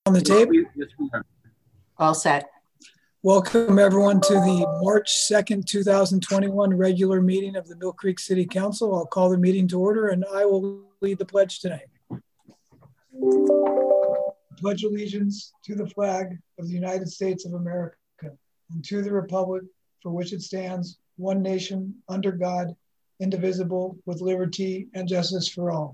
On the tape? Yes, we are. All set. Welcome everyone to the March 2nd, 2021 regular meeting of the Mill Creek City Council. I'll call the meeting to order and I will lead the pledge tonight. Pledge allegiance to the flag of the United States of America and to the republic for which it stands, one nation, under God, indivisible, with liberty and justice for all.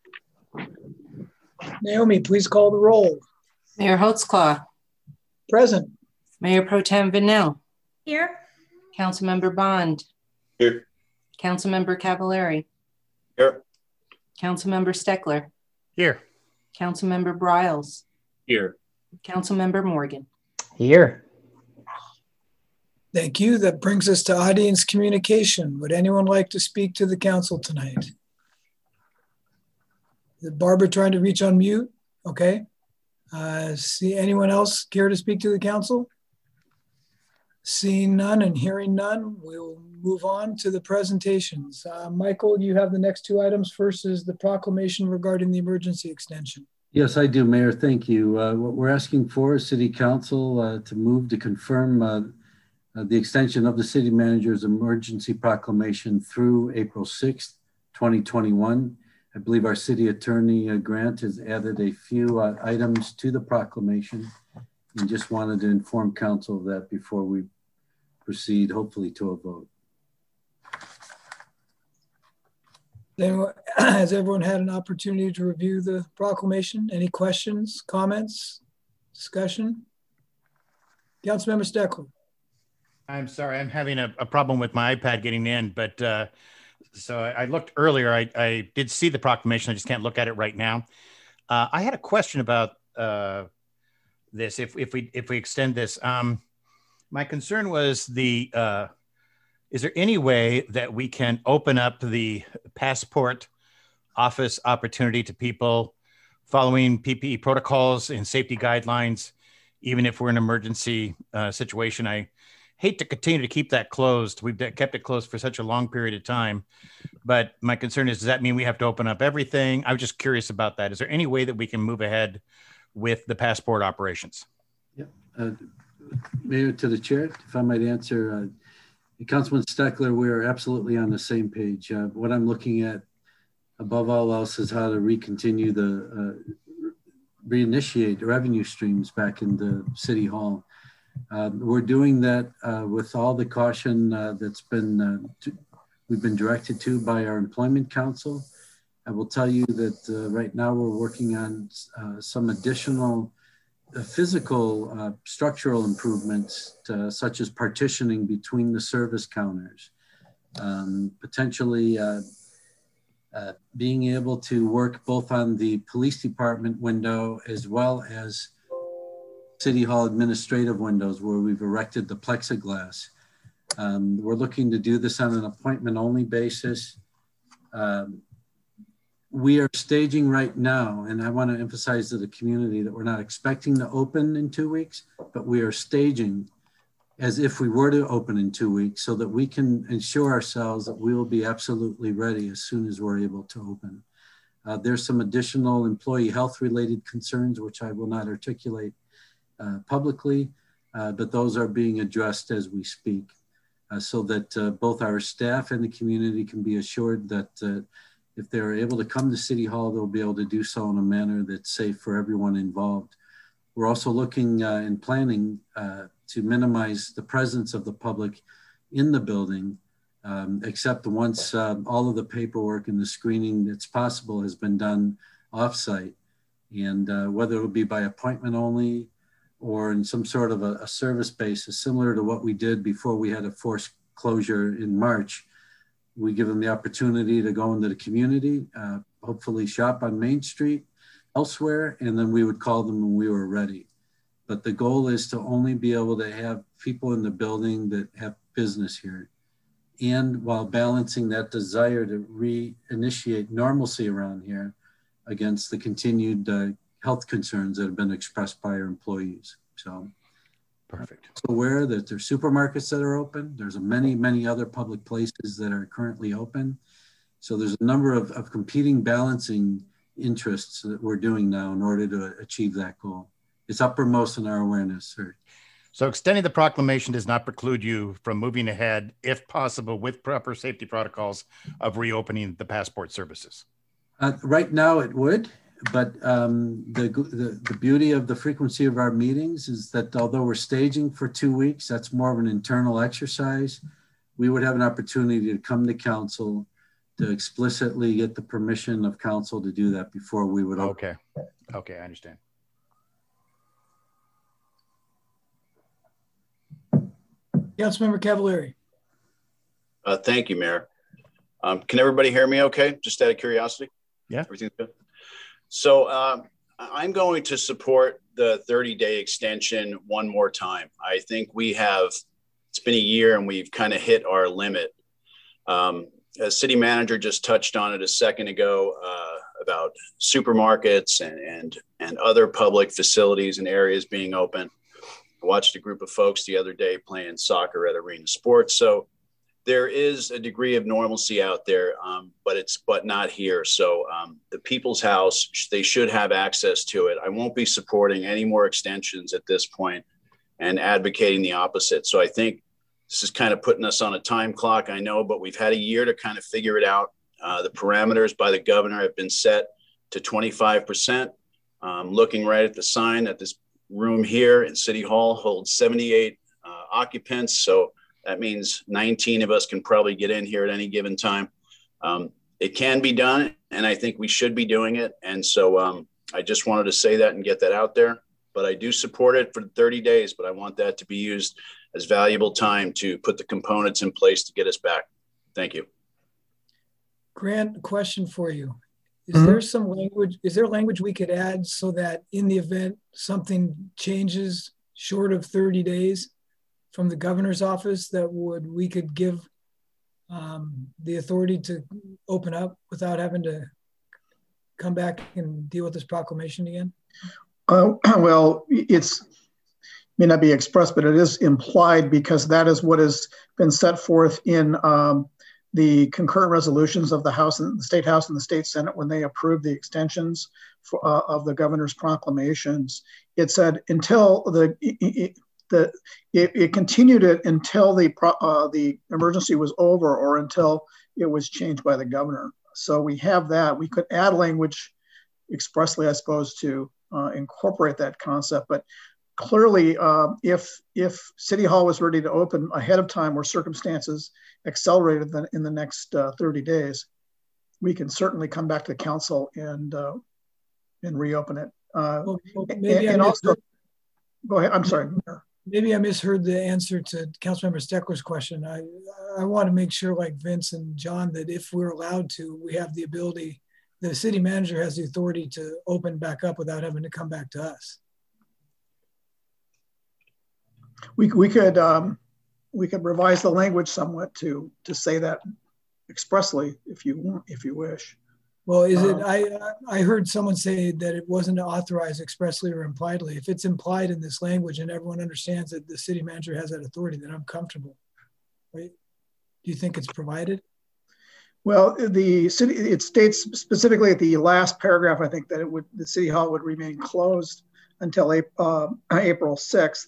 Naomi, please call the roll. Mayor Holtzclaw. Present. Mayor Pro Tem Vanel. Here. Councilmember Bond. Here. Councilmember Cavallari. Here. Councilmember Steckler. Here. Councilmember Briles. Here. Councilmember Morgan. Here. Thank you. That brings us to audience communication. Would anyone like to speak to the council tonight? Is Barbara trying to reach on mute? Okay. See anyone else care to speak to the council? Seeing none and hearing none, we'll move on to the presentations. Michael, you have the next two items. First is the proclamation regarding the emergency extension. Yes, I do, Mayor. Thank you. What we're asking for is City Council to move to confirm the extension of the City Manager's emergency proclamation through April 6th, 2021. I believe our City Attorney Grant has added a few items to the proclamation and just wanted to inform Council of that before we proceed, hopefully, to a vote. Has everyone had an opportunity to review the proclamation? Any questions, comments, discussion? Councilmember Steckler. I'm sorry, I'm having a problem with my iPad getting in, but so I looked earlier. I did see the proclamation. I just can't look at it right now. I had a question about this. If we extend this, my concern was is there any way that we can open up the passport office opportunity to people following PPE protocols and safety guidelines, even if we're in an emergency situation? I hate to continue to keep that closed. We've kept it closed for such a long period of time, but my concern is, does that mean we have to open up everything? I was just curious about that. Is there any way that we can move ahead with the passport operations? Yep. Mayor, to the chair, if I might answer, Councilman Steckler, we are absolutely on the same page. What I'm looking at above all else is how to reinitiate revenue streams back in the City Hall. We're doing that with all the caution that's been we've been directed to by our Employment Council. I will tell you that right now we're working on some additional physical structural improvements such as partitioning between the service counters, potentially being able to work both on the police department window as well as City Hall administrative windows where we've erected the plexiglass. We're looking to do this on an appointment only basis. We are staging right now, and I want to emphasize to the community that we're not expecting to open in 2 weeks, but we are staging as if we were to open in 2 weeks so that we can ensure ourselves that we will be absolutely ready as soon as we're able to open. There's some additional employee health related concerns, which I will not articulate publicly, but those are being addressed as we speak so that both our staff and the community can be assured that if they're able to come to City Hall, they'll be able to do so in a manner that's safe for everyone involved. We're also looking and planning to minimize the presence of the public in the building, except once all of the paperwork and the screening that's possible has been done offsite. And whether it'll be by appointment only or in some sort of a service basis, similar to what we did before we had a forced closure in March. We give them the opportunity to go into the community, hopefully shop on Main Street, elsewhere, and then we would call them when we were ready. But the goal is to only be able to have people in the building that have business here. And while balancing that desire to reinitiate normalcy around here against the continued health concerns that have been expressed by our employees. So perfect. So aware that there's supermarkets that are open. There's many other public places that are currently open. So there's a number of competing balancing interests that we're doing now in order to achieve that goal. It's uppermost in our awareness, sir. So extending the proclamation does not preclude you from moving ahead, if possible, with proper safety protocols of reopening the passport services. Right now it would, but the beauty of the frequency of our meetings is that although we're staging for 2 weeks, that's more of an internal exercise. We would have an opportunity to come to council to explicitly get the permission of council to do that before we would open. Okay, I understand. Councilmember Cavallari. Thank you, Mayor. Can everybody hear me okay? Just out of curiosity? Yeah. Everything's good? So I'm going to support the 30-day extension one more time. I think it's been a year and we've kind of hit our limit. As city manager just touched on it a second ago about supermarkets and other public facilities and areas being open. I watched a group of folks the other day playing soccer at Arena Sports. So there is a degree of normalcy out there, but not here. So the People's House, they should have access to it. I won't be supporting any more extensions at this point and advocating the opposite. So I think this is kind of putting us on a time clock, I know, but we've had a year to kind of figure it out. The parameters by the governor have been set to 25%. Looking right at the sign that this room here in City Hall holds 78 occupants. So that means 19 of us can probably get in here at any given time. It can be done, and I think we should be doing it. And so I just wanted to say that and get that out there. But I do support it for 30 days, but I want that to be used as valuable time to put the components in place to get us back. Thank you. Grant, question for you. Is there some language, is there language we could add so that in the event something changes short of 30 days from the governor's office that we could give the authority to open up without having to come back and deal with this proclamation again? Well, it's may not be expressed, but it is implied because that is what has been set forth in the concurrent resolutions of the House and the State House and the State Senate when they approved the extensions of the governor's proclamations. It said until it continued it until the emergency was over or until it was changed by the governor. So we have that. We could add language expressly, I suppose, to incorporate that concept. But clearly, if City Hall was ready to open ahead of time or circumstances accelerated in the next 30 days, we can certainly come back to the council and reopen it. Go ahead. I'm sorry. Maybe I misheard the answer to Councilmember Steckler's question. I want to make sure, like Vince and John, that if we're allowed to, we have the ability, the city manager has the authority to open back up without having to come back to us. We could revise the language somewhat to say that expressly if you wish. Well, is it? I heard someone say that it wasn't authorized expressly or impliedly. If it's implied in this language and everyone understands that the city manager has that authority, then I'm comfortable. Right? Do you think it's provided? Well, it states specifically at the last paragraph, I think, that the City Hall would remain closed until April 6th.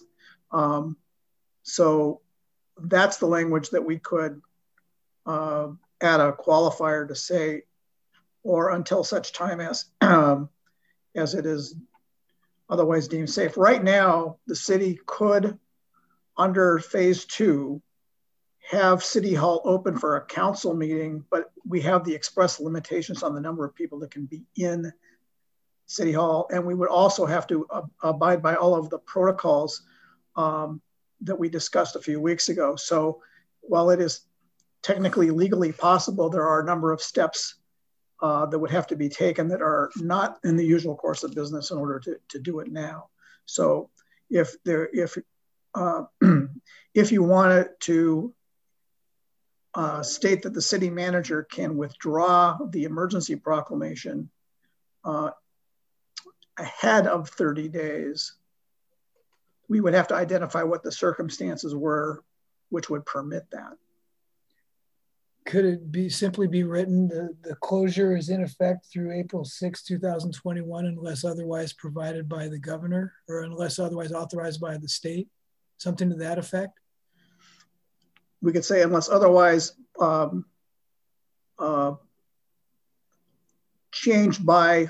So that's the language that we could add a qualifier to say, or until such time as it is otherwise deemed safe. Right now, the city could, under phase 2, have City Hall open for a council meeting, but we have the express limitations on the number of people that can be in City Hall. And we would also have to abide by all of the protocols that we discussed a few weeks ago. So while it is technically legally possible, there are a number of steps that would have to be taken that are not in the usual course of business in order to do it now. So if you wanted to state that the city manager can withdraw the emergency proclamation ahead of 30 days, we would have to identify what the circumstances were which would permit that. Could it be simply be written, the closure is in effect through April 6, 2021, unless otherwise provided by the governor or unless otherwise authorized by the state? Something to that effect? We could say unless otherwise changed by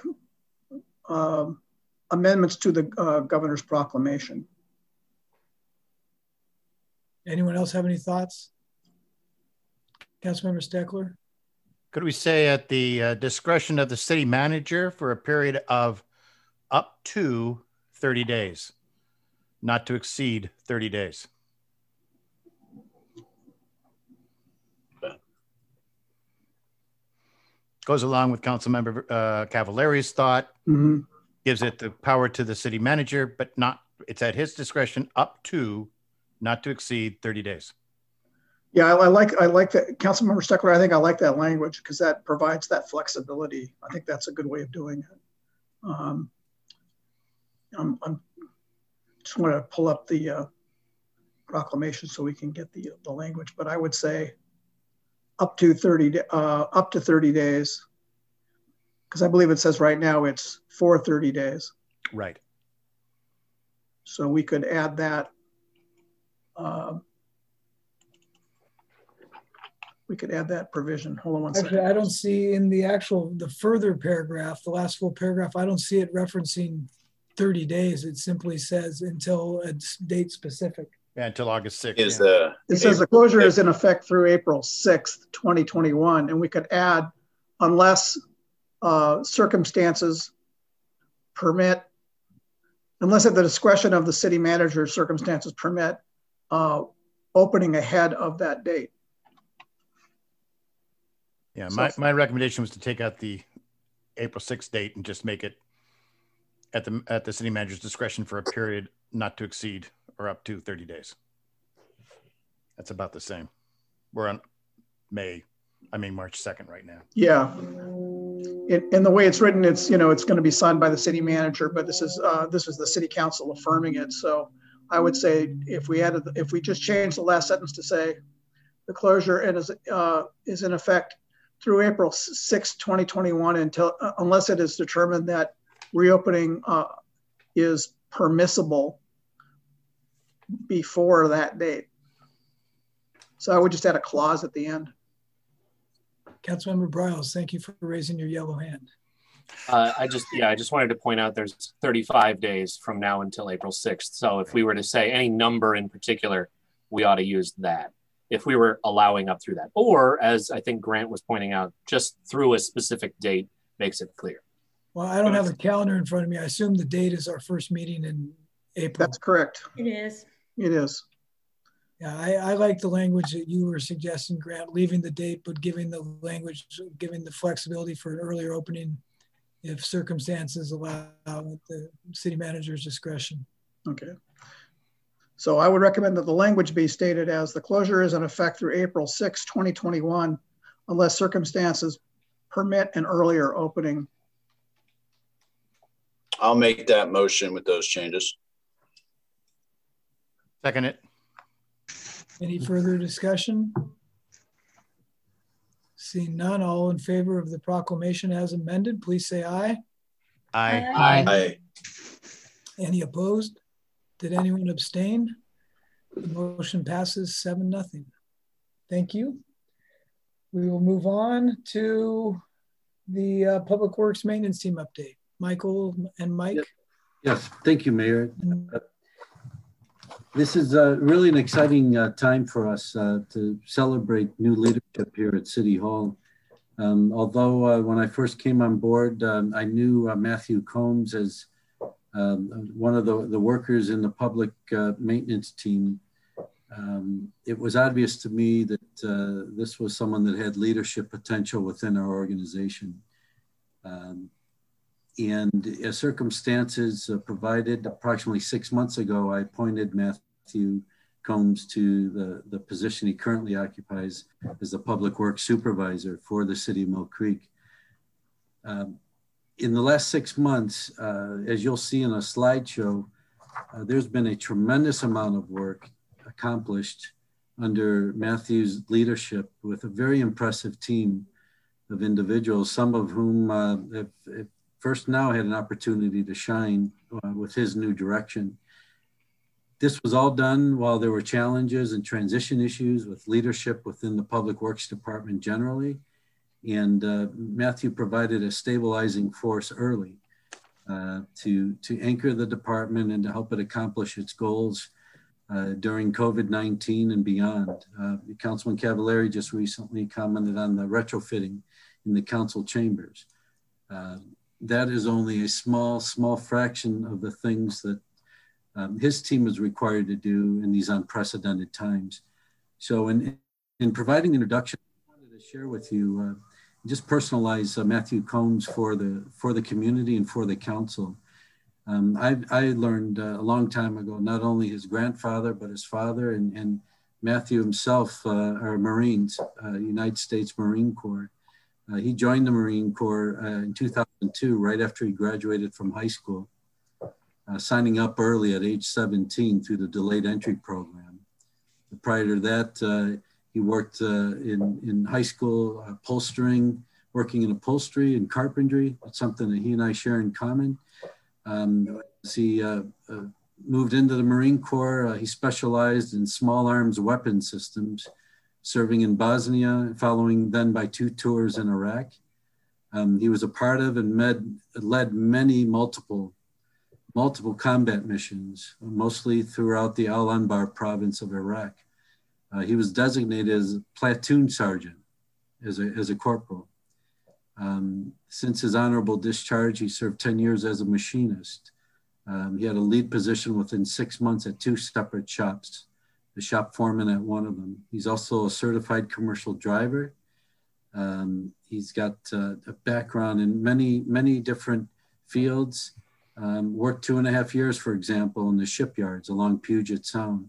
amendments to the governor's proclamation. Anyone else have any thoughts? Councilmember Steckler? Could we say at the discretion of the city manager for a period of up to 30 days, not to exceed 30 days? Goes along with Councilmember Cavallari's thought, gives it the power to the city manager, but not, it's at his discretion up to, not to exceed 30 days. Yeah, I like that. Councilmember Steckler, I think I like that language because that provides that flexibility. I think that's a good way of doing it. I'm just want to pull up the proclamation so we can get the language, but I would say up to 30 days, because I believe it says right now it's for 30 days. Right. So we could add that. We could add that provision. Hold on one second. Actually, I don't see in the further paragraph, the last full paragraph, I don't see it referencing 30 days. It simply says until a date specific. Yeah, until August 6th. Is yeah. It says the closure is in effect through April 6th, 2021. And we could add, unless circumstances permit, unless at the discretion of the city manager, circumstances permit opening ahead of that date. Yeah, my recommendation was to take out the April 6th date and just make it at the city manager's discretion for a period not to exceed or up to 30 days. That's about the same. We're on March 2nd right now. Yeah. In the way it's written, it's going to be signed by the city manager, but this is the city council affirming it. So I would say if we just change the last sentence to say the closure is in effect through April 6, 2021 unless it is determined that reopening is permissible before that date. So I would just add a clause at the end. Councilmember Briles, thank you for raising your yellow hand. I just wanted to point out there's 35 days from now until April 6th. So if we were to say any number in particular, we ought to use that if we were allowing up through that. Or as I think Grant was pointing out, just through a specific date makes it clear. Well, I don't have a calendar in front of me. I assume the date is our first meeting in April. That's correct. It is. It is. Yeah, I like the language that you were suggesting, Grant, leaving the date, but giving the flexibility for an earlier opening if circumstances allow at the city manager's discretion. Okay. So I would recommend that the language be stated as the closure is in effect through April 6, 2021, unless circumstances permit an earlier opening. I'll make that motion with those changes. Second it. Any further discussion? Seeing none, all in favor of the proclamation as amended, please say aye. Aye. Aye. Any opposed? Did anyone abstain? The motion passes 7-0. Thank you. We will move on to the Public Works Maintenance Team update. Michael and Mike. Yes, thank you, Mayor. This is really an exciting time for us to celebrate new leadership here at City Hall. Although when I first came on board, I knew Matthew Combs as one of the workers in the public maintenance team. It was obvious to me that this was someone that had leadership potential within our organization. And as circumstances provided, approximately 6 months ago, I appointed Matthew Combs to the position he currently occupies as the Public Works Supervisor for the City of Mill Creek. In the last 6 months, as you'll see in a slideshow, there's been a tremendous amount of work accomplished under Matthew's leadership with a very impressive team of individuals, some of whom have first now had an opportunity to shine with his new direction. This was all done while there were challenges and transition issues with leadership within the Public Works Department generally. And Matthew provided a stabilizing force early to anchor the department and to help it accomplish its goals during COVID-19 and beyond. Councilman Cavallari just recently commented on the retrofitting in the council chambers. That is only a small fraction of the things that his team is required to do in these unprecedented times. So in providing the introduction, I wanted to share with you, just personalize Matthew Combs for the community and for the council. I learned a long time ago, not only his grandfather, but his father and Matthew himself are Marines, United States Marine Corps. He joined the Marine Corps in 2002, right after he graduated from high school, signing up early at age 17 through the delayed entry program. Prior to that, he worked in high school upholstering, working in upholstery and carpentry. That's something that he and I share in common. As he moved into the Marine Corps, he specialized in small arms weapon systems, serving in Bosnia, following then by 2 tours in Iraq. He was a part of and led many multiple combat missions, mostly throughout the Al-Anbar province of Iraq. He was designated as platoon sergeant, as a corporal. Since his honorable discharge, he served 10 years as a machinist. He had a lead position within 6 months at 2 separate shops, the shop foreman at one of them. He's also a certified commercial driver. He's got a background in many different fields. Worked 2.5 years, for example, in the shipyards along Puget Sound.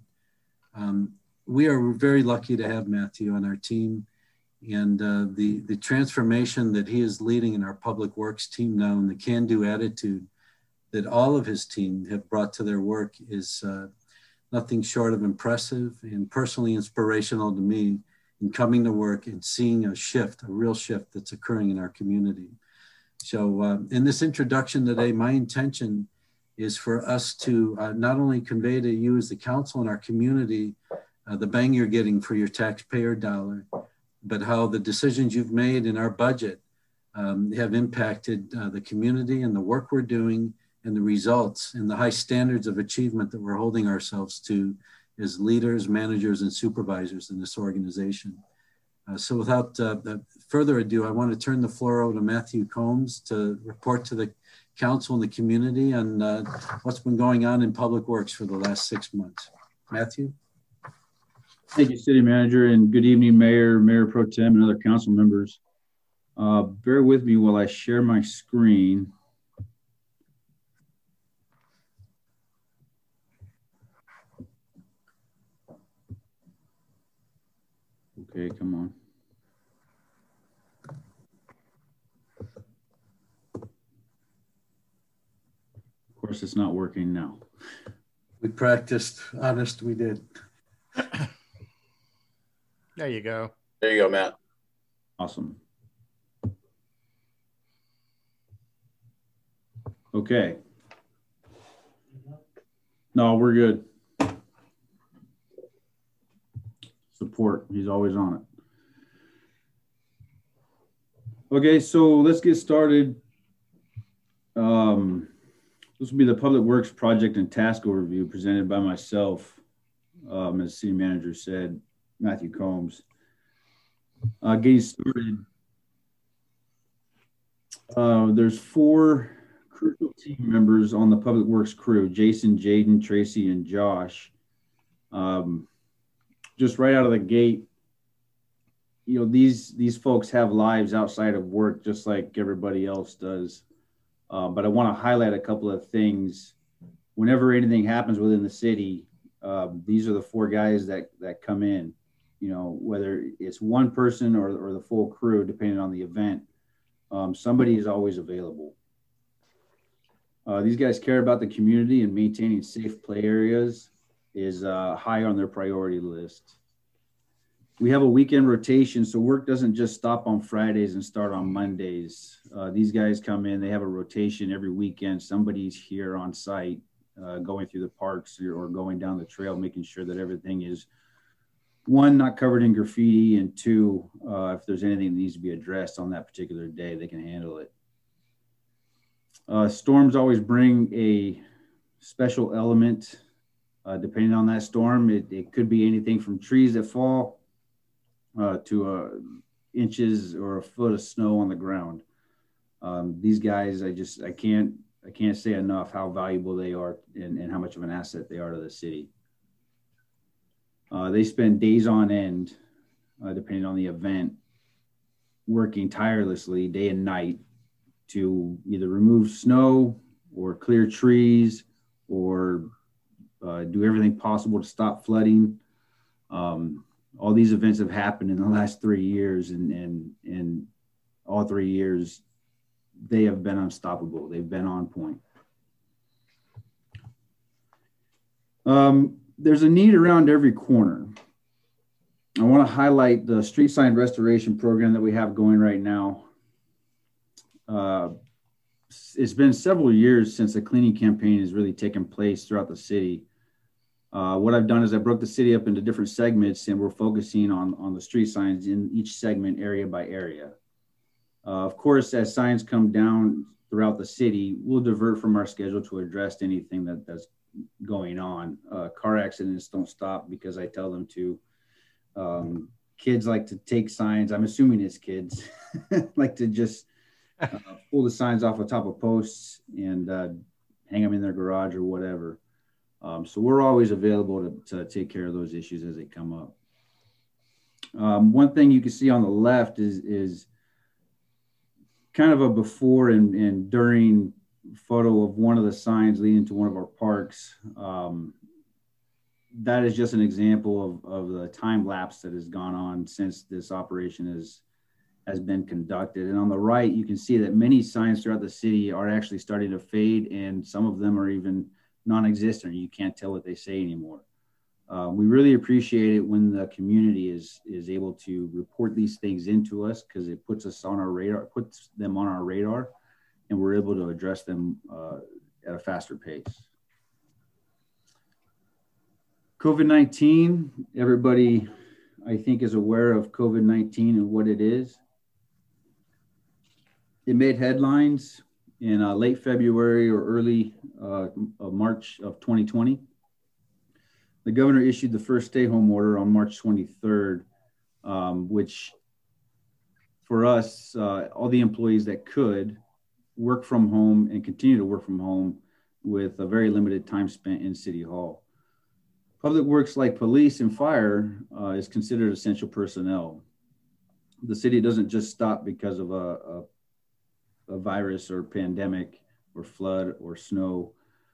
We are very lucky to have Matthew on our team, and the transformation that he is leading in our public works team now, and the can-do attitude that all of his team have brought to their work is nothing short of impressive and personally inspirational to me in coming to work and seeing a real shift that's occurring in our community. So in this introduction today, my intention is for us to not only convey to you as the council and our community the bang you're getting for your taxpayer dollar, but how the decisions you've made in our budget have impacted the community and the work we're doing and the results and the high standards of achievement that we're holding ourselves to as leaders, managers, and supervisors in this organization. So without further ado, I want to turn the floor over to Matthew Combs to report to the council and the community on what's been going on in public works for the last 6 months. Matthew? Thank you, City Manager, and good evening, Mayor, Mayor Pro Tem, and other council members. Bear with me while I share my screen. Okay, come on. Of course, it's not working now. We practiced, honest, we did. There you go. There you go, Matt. Awesome. Okay. No, we're good. Support, he's always on it. Okay, so let's get started. This will be the Public Works Project and Task Overview presented by myself, as City Manager said, Matthew Combs. Getting started, there's 4 crucial team members on the Public Works crew: Jason, Jaden, Tracy, and Josh. Just right out of the gate, you know, these folks have lives outside of work just like everybody else does. But I want to highlight a couple of things. Whenever anything happens within the city, these are the 4 guys that come in, you know, whether it's one person or the full crew, depending on the event, somebody is always available. These guys care about the community, and maintaining safe play areas is high on their priority list. We have a weekend rotation, so work doesn't just stop on Fridays and start on Mondays. These guys come in, they have a rotation every weekend. Somebody's here on site, going through the parks or going down the trail, making sure that everything is, one, not covered in graffiti, and two, if there's anything that needs to be addressed on that particular day, they can handle it. Storms always bring a special element, depending on that storm. It could be anything from trees that fall to inches or a foot of snow on the ground. These guys, I can't say enough how valuable they are and how much of an asset they are to the city. They spend days on end, depending on the event, working tirelessly day and night to either remove snow or clear trees or do everything possible to stop flooding. All these events have happened in the last 3 years, and all 3 years, they have been unstoppable. They've been on point. There's a need around every corner. I want to highlight the street sign restoration program that we have going right now. It's been several years since a cleaning campaign has really taken place throughout the city. What I've done is I broke the city up into different segments, and we're focusing on the street signs in each segment, area by area. Of course, as signs come down throughout the city, we'll divert from our schedule to address anything that's going on. Car accidents don't stop because I tell them to. Kids like to take signs. I'm assuming it's kids like to just pull the signs off the top of posts and hang them in their garage or whatever. So we're always available to take care of those issues as they come up. One thing you can see on the left is kind of a before and during photo of one of the signs leading to one of our parks. That is just an example of the time lapse that has gone on since this operation has been conducted. And on the right, you can see that many signs throughout the city are actually starting to fade, and some of them are even non-existent. You can't tell what they say anymore. We really appreciate it when the community is able to report these things into us, because it puts us on our radar, puts them on our radar, and we're able to address them at a faster pace. COVID-19, everybody, I think, is aware of COVID-19 and what it is. It made headlines in late February or early March of 2020. The governor issued the first stay-home order on March 23rd, which for us, all the employees that could work from home and continue to work from home with a very limited time spent in City Hall. Public works like police and fire is considered essential personnel. The city doesn't just stop because of a virus or pandemic or flood or snow.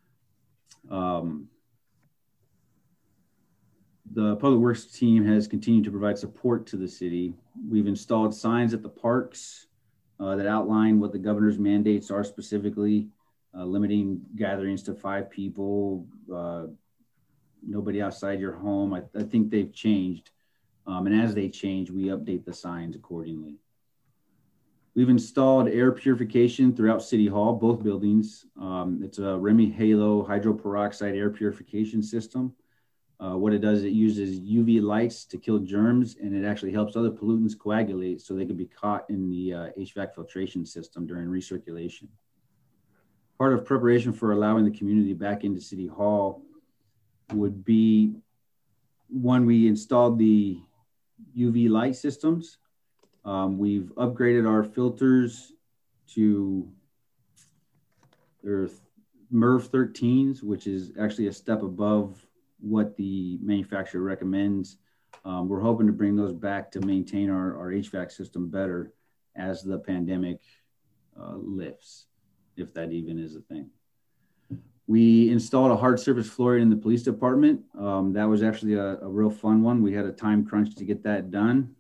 The public works team has continued to provide support to the city. We've installed signs at the parks that outline what the governor's mandates are, specifically limiting gatherings to 5 people, nobody outside your home. I think they've changed. And as they change, we update the signs accordingly. We've installed air purification throughout City Hall, both buildings. It's a Remy Halo hydroperoxide air purification system. What it does is it uses UV lights to kill germs, and it actually helps other pollutants coagulate so they can be caught in the HVAC filtration system during recirculation. Part of preparation for allowing the community back into City Hall would be, one, we installed the UV light systems. We've upgraded our filters to their MERV 13s, which is actually a step above what the manufacturer recommends. We're hoping to bring those back to maintain our HVAC system better as the pandemic lifts, if that even is a thing. We installed a hard surface flooring in the police department. That was actually a real fun one. We had a time crunch to get that done.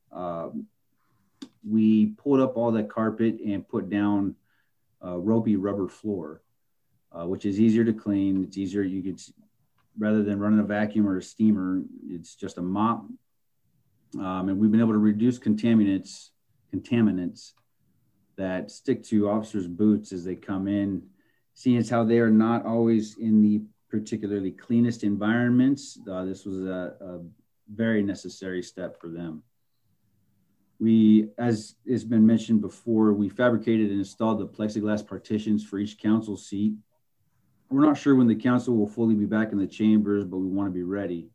We pulled up all that carpet and put down a ropey rubber floor, which is easier to clean. It's easier, you could, rather than running a vacuum or a steamer, it's just a mop, And we've been able to reduce contaminants that stick to officers' boots as they come in, seeing as how they are not always in the particularly cleanest environments. This was a very necessary step for them. We, as has been mentioned before, we fabricated and installed the plexiglass partitions for each council seat. We're not sure when the council will fully be back in the chambers, but we want to be ready.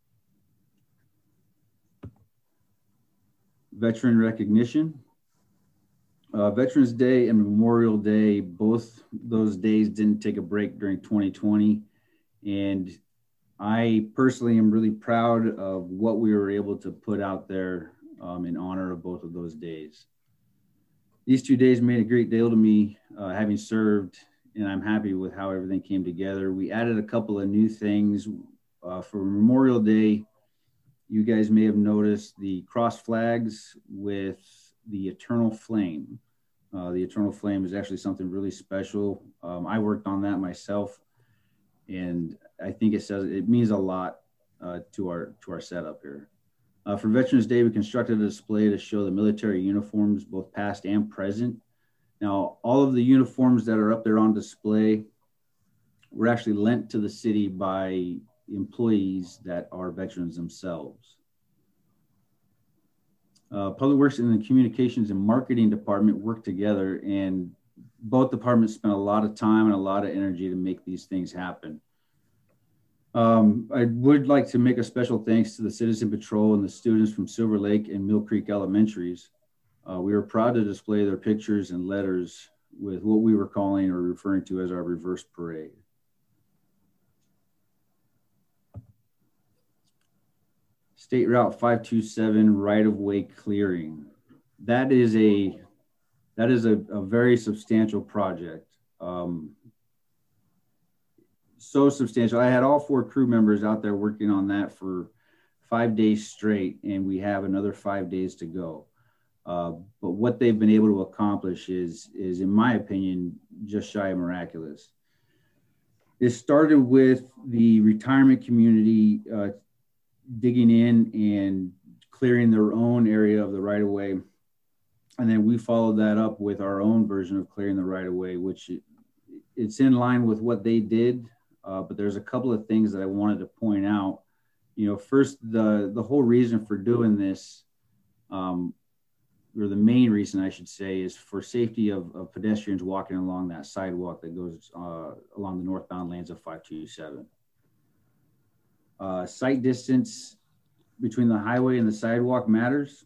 Veteran recognition. Veterans Day and Memorial Day, both those days didn't take a break during 2020. And I personally am really proud of what we were able to put out there in honor of both of those days. These 2 days made a great deal to me, having served, and I'm happy with how everything came together. We added a couple of new things. For Memorial Day, you guys may have noticed the cross flags with the Eternal Flame. The Eternal Flame is actually something really special. I worked on that myself, and I think it means a lot to our setup here. For Veterans Day, we constructed a display to show the military uniforms, both past and present. Now, all of the uniforms that are up there on display were actually lent to the city by employees that are veterans themselves. Public Works and the Communications and Marketing Department worked together, and both departments spent a lot of time and a lot of energy to make these things happen. I would like to make a special thanks to the Citizen Patrol and the students from Silver Lake and Mill Creek Elementaries. We were proud to display their pictures and letters with what we were calling or referring to as our reverse parade. State Route 527 right-of-way clearing. That is a very substantial project. So substantial. I had all 4 crew members out there working on that for 5 days straight, and we have another 5 days to go. But what they've been able to accomplish is in my opinion, just shy of miraculous. It started with the retirement community digging in and clearing their own area of the right-of-way. And then we followed that up with our own version of clearing the right-of-way, which it's in line with what they did. But there's a couple of things that I wanted to point out. You know, first, the whole reason for doing this, or the main reason I should say, is for safety of pedestrians walking along that sidewalk that goes along the northbound lanes of 527. Sight distance between the highway and the sidewalk matters.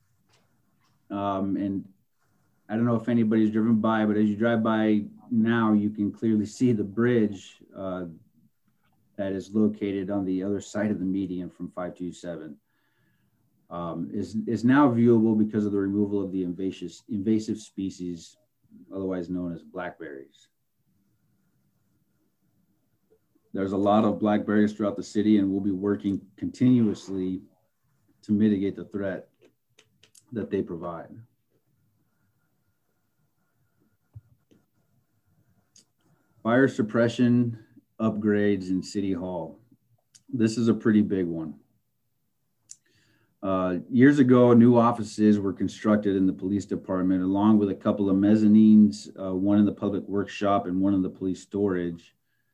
And I don't know if anybody's driven by, but as you drive by now, you can clearly see the bridge that is located on the other side of the median from 527. Is now viewable because of the removal of the invasive species, otherwise known as blackberries. There's a lot of blackberries throughout the city, and we'll be working continuously to mitigate the threat that they provide. Fire suppression upgrades in City Hall. This is a pretty big one. Years ago, new offices were constructed in the police department, along with a couple of mezzanines, one in the public workshop and one in the police storage.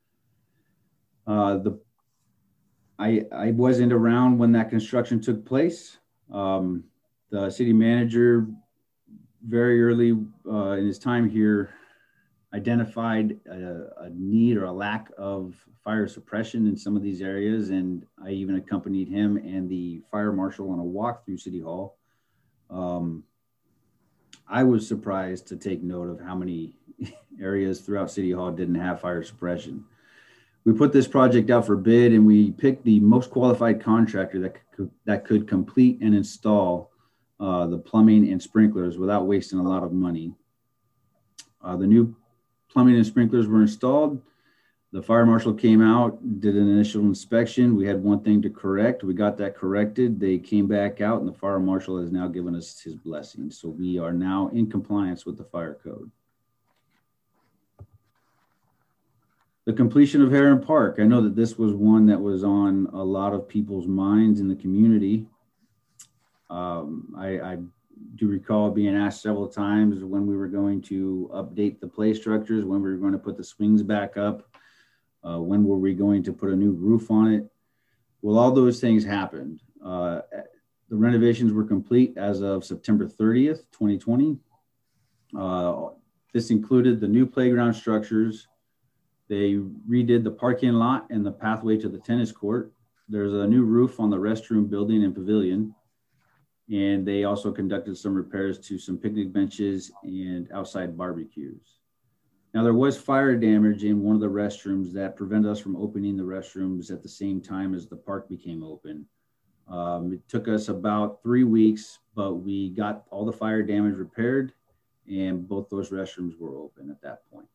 I wasn't around when that construction took place. The city manager very early in his time here identified a need or a lack of fire suppression in some of these areas, and I even accompanied him and the fire marshal on a walk through City Hall. I was surprised to take note of how many areas throughout City Hall didn't have fire suppression. We put this project out for bid, and we picked the most qualified contractor that could complete and install the plumbing and sprinklers without wasting a lot of money. The new plumbing and sprinklers were installed. The fire marshal came out, did an initial inspection. We had one thing to correct. We got that corrected. They came back out, and the fire marshal has now given us his blessing. So we are now in compliance with the fire code. The completion of Heron Park. I know that this was one that was on a lot of people's minds in the community. I do recall being asked several times when we were going to update the play structures, when we were going to put the swings back up, when were we going to put a new roof on it. Well, all those things happened. The renovations were complete as of September 30th, 2020. This included the new playground structures. They redid the parking lot and the pathway to the tennis court. There's a new roof on the restroom building and pavilion. And they also conducted some repairs to some picnic benches and outside barbecues. Now, there was fire damage in one of the restrooms that prevented us from opening the restrooms at the same time as the park became open. It took us about 3 weeks, but we got all the fire damage repaired and both those restrooms were open at that point.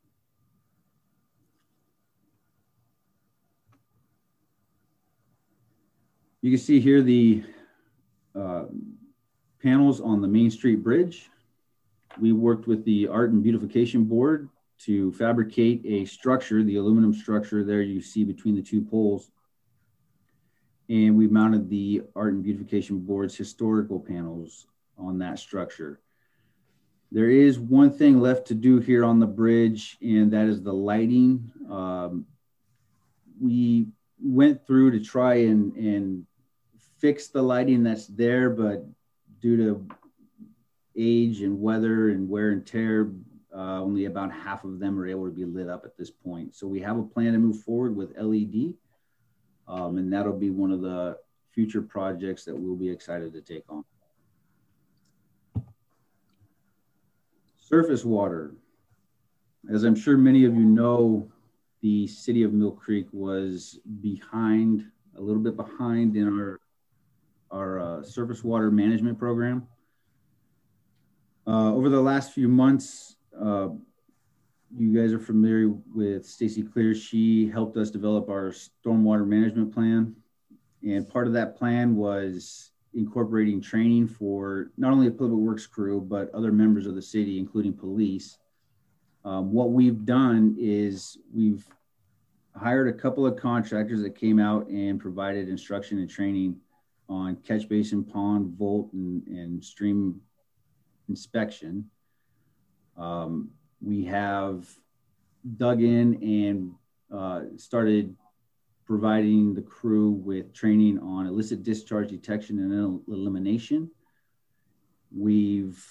You can see here the panels on the Main Street Bridge. We worked with the Art and Beautification Board to fabricate a structure, the aluminum structure there you see between the two poles. And we mounted the Art and Beautification Board's historical panels on that structure. There is one thing left to do here on the bridge, and that is the lighting. We went through to try and fix the lighting that's there, but due to age and weather and wear and tear, only about half of them are able to be lit up at this point. So we have a plan to move forward with LED, and that'll be one of the future projects that we'll be excited to take on. Surface water. As I'm sure many of you know, the city of Mill Creek was behind, a little bit behind in our surface water management program. Over the last few months, you guys are familiar with Stacy Clear. She helped us develop our stormwater management plan. And part of that plan was incorporating training for not only the public works crew, but other members of the city, including police. What we've done is we've hired a couple of contractors that came out and provided instruction and training on catch basin, pond, vault, and stream inspection. We have dug in and started providing the crew with training on illicit discharge detection and elimination. We've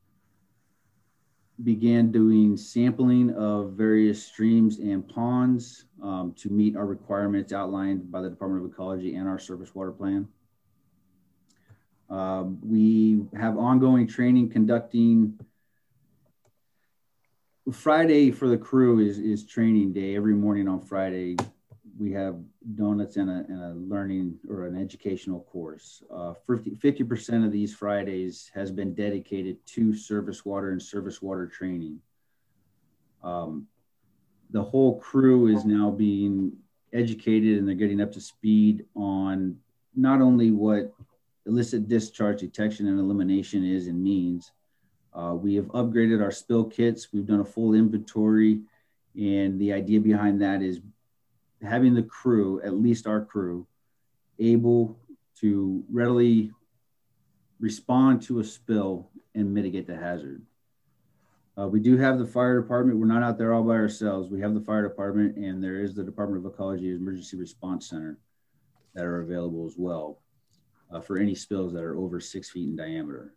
began doing sampling of various streams and ponds to meet our requirements outlined by the Department of Ecology and our surface water plan. We have ongoing training conducting. Friday for the crew is training day. Every morning on Friday, we have donuts and a learning or an educational course. 50% of these Fridays has been dedicated to surface water and surface water training. The whole crew is now being educated and they're getting up to speed on not only what illicit discharge detection and elimination is and means. We have upgraded our spill kits. We've done a full inventory, and the idea behind that is having the crew, at least our crew, able to readily respond to a spill and mitigate the hazard. We do have the fire department. We're not out there all by ourselves. We have the fire department, and there is the Department of Ecology Emergency Response Center that are available as well for any spills that are over 6 feet in diameter.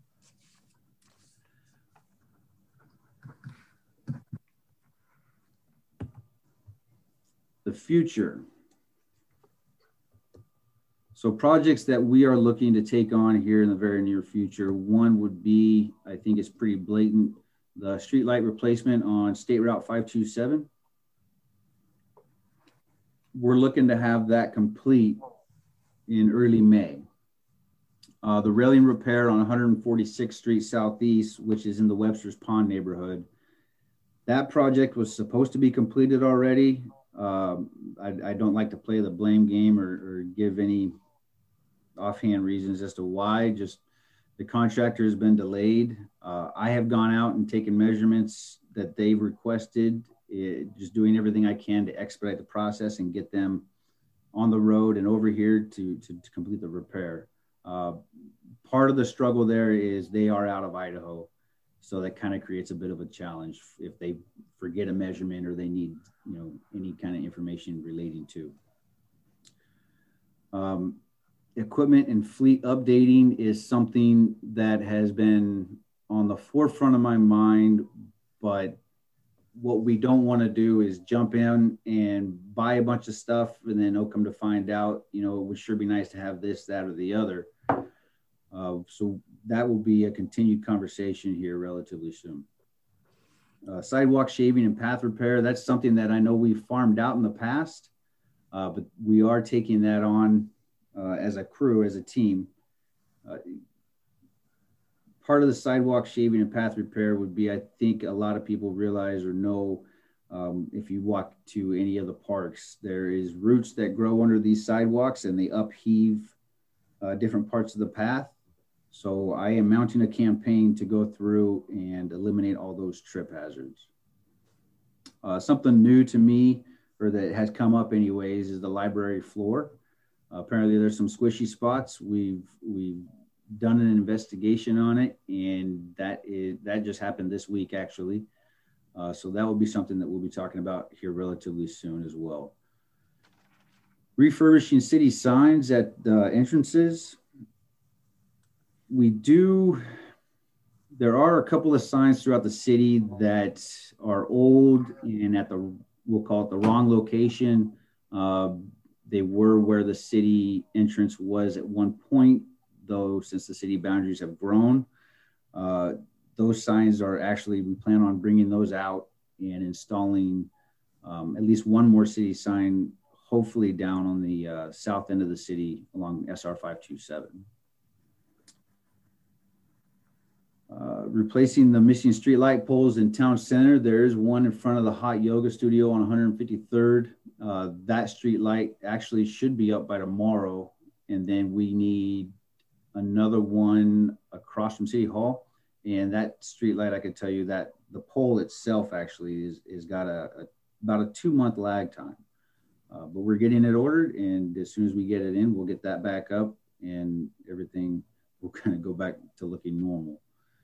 The future. So projects that we are looking to take on here in the very near future, one would be, I think it's pretty blatant, the streetlight replacement on State Route 527. We're looking to have that complete in early May. The railing repair on 146th Street Southeast, which is in the Webster's Pond neighborhood, that project was supposed to be completed already. I don't like to play the blame game or give any offhand reasons as to why. Just the contractor has been delayed. I have gone out and taken measurements that they've requested, just doing everything I can to expedite the process and get them on the road and over here to complete the repair. Part of the struggle there is they are out of Idaho. So that kind of creates a bit of a challenge if they forget a measurement or they need, any kind of information relating to. Equipment and fleet updating is something that has been on the forefront of my mind, but what we don't want to do is jump in and buy a bunch of stuff and then come to find out, it would sure be nice to have this, that, or the other. So that will be a continued conversation here relatively soon. Sidewalk shaving and path repair, that's something that I know we farmed out in the past, but we are taking that on as a crew, as a team. Part of the sidewalk shaving and path repair would be, I think a lot of people realize or know, if you walk to any of the parks, there is roots that grow under these sidewalks and they upheave different parts of the path. So I am mounting a campaign to go through and eliminate all those trip hazards. Something new to me, or that has come up anyways, is the library floor. Apparently there's some squishy spots. We've done an investigation on it, and that just happened this week actually. So that will be something that we'll be talking about here relatively soon as well. Refurbishing city signs at the entrances. There are a couple of signs throughout the city that are old and we'll call it the wrong location. They were where the city entrance was at one point, though since the city boundaries have grown. Those signs are actually, we plan on bringing those out and installing at least one more city sign, hopefully down on the south end of the city along SR 527. Replacing the missing street light poles in town center. There is one in front of the hot yoga studio on 153rd. That street light actually should be up by tomorrow. And then we need another one across from City Hall. And that street light, I can tell you that the pole itself actually is got about a 2-month lag time. But we're getting it ordered, and as soon as we get it in, we'll get that back up and everything will kind of go back to looking normal.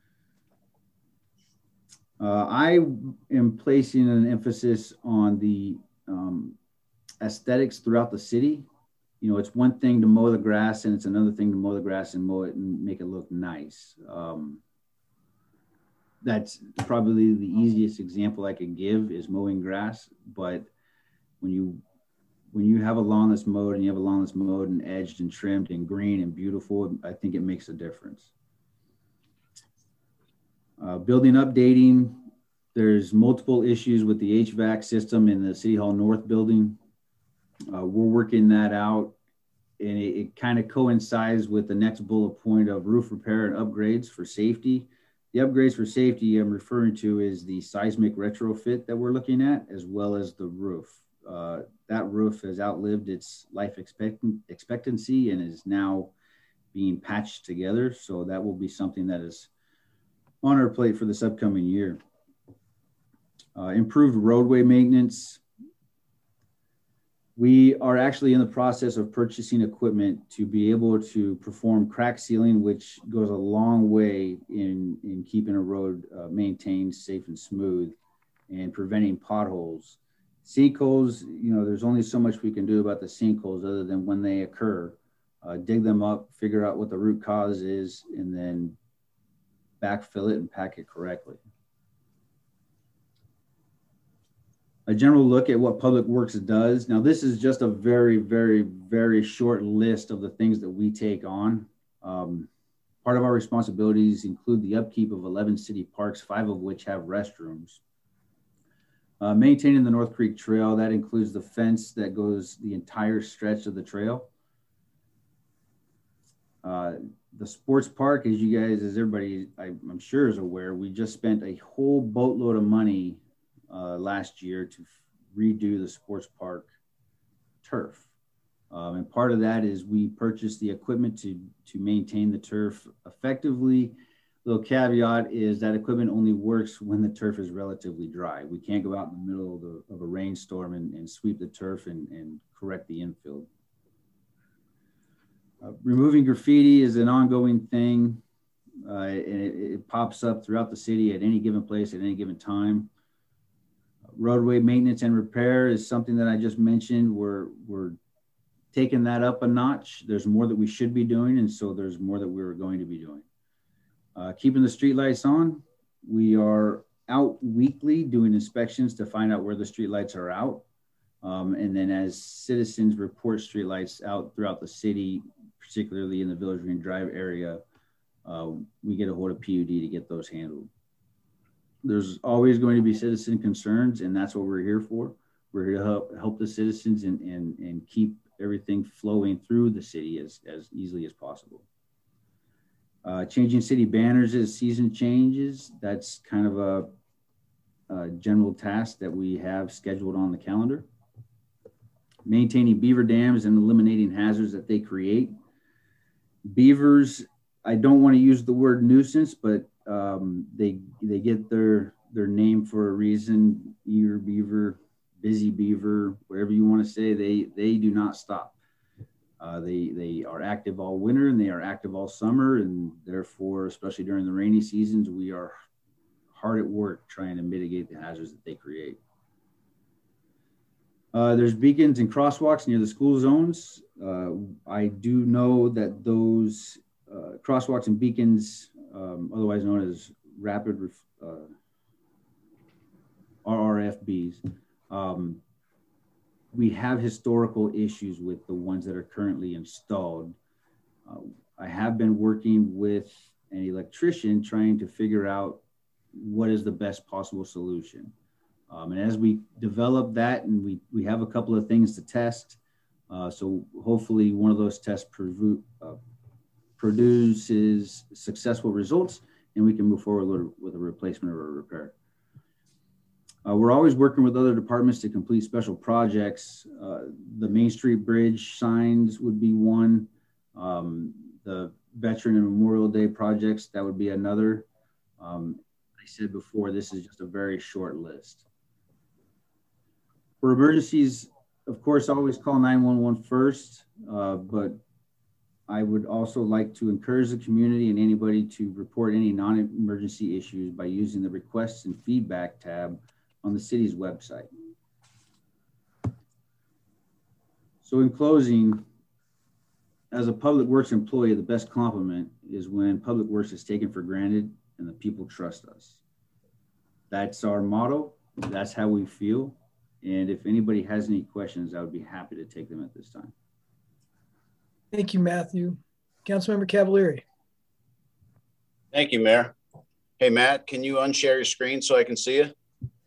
I am placing an emphasis on the aesthetics throughout the city. It's one thing to mow the grass, and it's another thing to mow the grass and mow it and make it look nice. That's probably the easiest example I could give is mowing grass. But when you have a lawn that's mowed and you have a lawn that's mowed and edged and trimmed and green and beautiful, I think it makes a difference. Building updating, there's multiple issues with the HVAC system in the City Hall North building. We're working that out, and it kind of coincides with the next bullet point of roof repair and upgrades for safety. The upgrades for safety I'm referring to is the seismic retrofit that we're looking at, as well as the roof. That roof has outlived its life expectancy and is now being patched together. So that will be something that is on our plate for this upcoming year. Improved roadway maintenance. We are actually in the process of purchasing equipment to be able to perform crack sealing, which goes a long way in keeping a road maintained safe and smooth and preventing potholes. Sinkholes, there's only so much we can do about the sinkholes other than when they occur. Dig them up, figure out what the root cause is, and then backfill it and pack it correctly. A general look at what Public Works does. Now, this is just a very, very, very short list of the things that we take on. Part of our responsibilities include the upkeep of 11 city parks, 5 of which have restrooms. Maintaining the North Creek Trail, that includes the fence that goes the entire stretch of the trail. The sports park, as everybody I'm sure is aware, we just spent a whole boatload of money last year to redo the sports park turf. And part of that is we purchased the equipment to maintain the turf effectively. Little caveat is that equipment only works when the turf is relatively dry. We can't go out in the middle of a rainstorm and sweep the turf and correct the infield. Removing graffiti is an ongoing thing. And it pops up throughout the city at any given place at any given time. Roadway maintenance and repair is something that I just mentioned. We're taking that up a notch. There's more that we should be doing, and so there's more that we're going to be doing. Keeping the street lights on. We are out weekly doing inspections to find out where the street lights are out. And then as citizens report street lights out throughout the city, particularly in the Village Green Drive area, we get a hold of PUD to get those handled. There's always going to be citizen concerns, and that's what we're here for. We're here to help the citizens and keep everything flowing through the city as easily as possible. Changing city banners as season changes, that's kind of a general task that we have scheduled on the calendar. Maintaining beaver dams and eliminating hazards that they create. Beavers, I don't want to use the word nuisance, but they get their name for a reason. Eager beaver, busy beaver, whatever you want to say, they do not stop. They are active all winter and they are active all summer, and therefore, especially during the rainy seasons, we are hard at work trying to mitigate the hazards that they create. There's beacons and crosswalks near the school zones. I do know that those crosswalks and beacons, otherwise known as rapid RRFBs, we have historical issues with the ones that are currently installed. I have been working with an electrician trying to figure out what is the best possible solution. And as we develop that, and we have a couple of things to test, so hopefully one of those tests produces successful results, and we can move forward with a replacement or a repair. We're always working with other departments to complete special projects. The Main Street Bridge signs would be one. The Veteran and Memorial Day projects, that would be another. I said before, this is just a very short list. For emergencies, of course, always call 911 first, but I would also like to encourage the community and anybody to report any non-emergency issues by using the requests and feedback tab on the city's website. So in closing, as a public works employee, the best compliment is when public works is taken for granted and the people trust us. That's our motto. That's how we feel. And if anybody has any questions, I would be happy to take them at this time. Thank you, Matthew. Councilmember Cavalieri. Thank you, Mayor. Hey, Matt, can you unshare your screen so I can see you?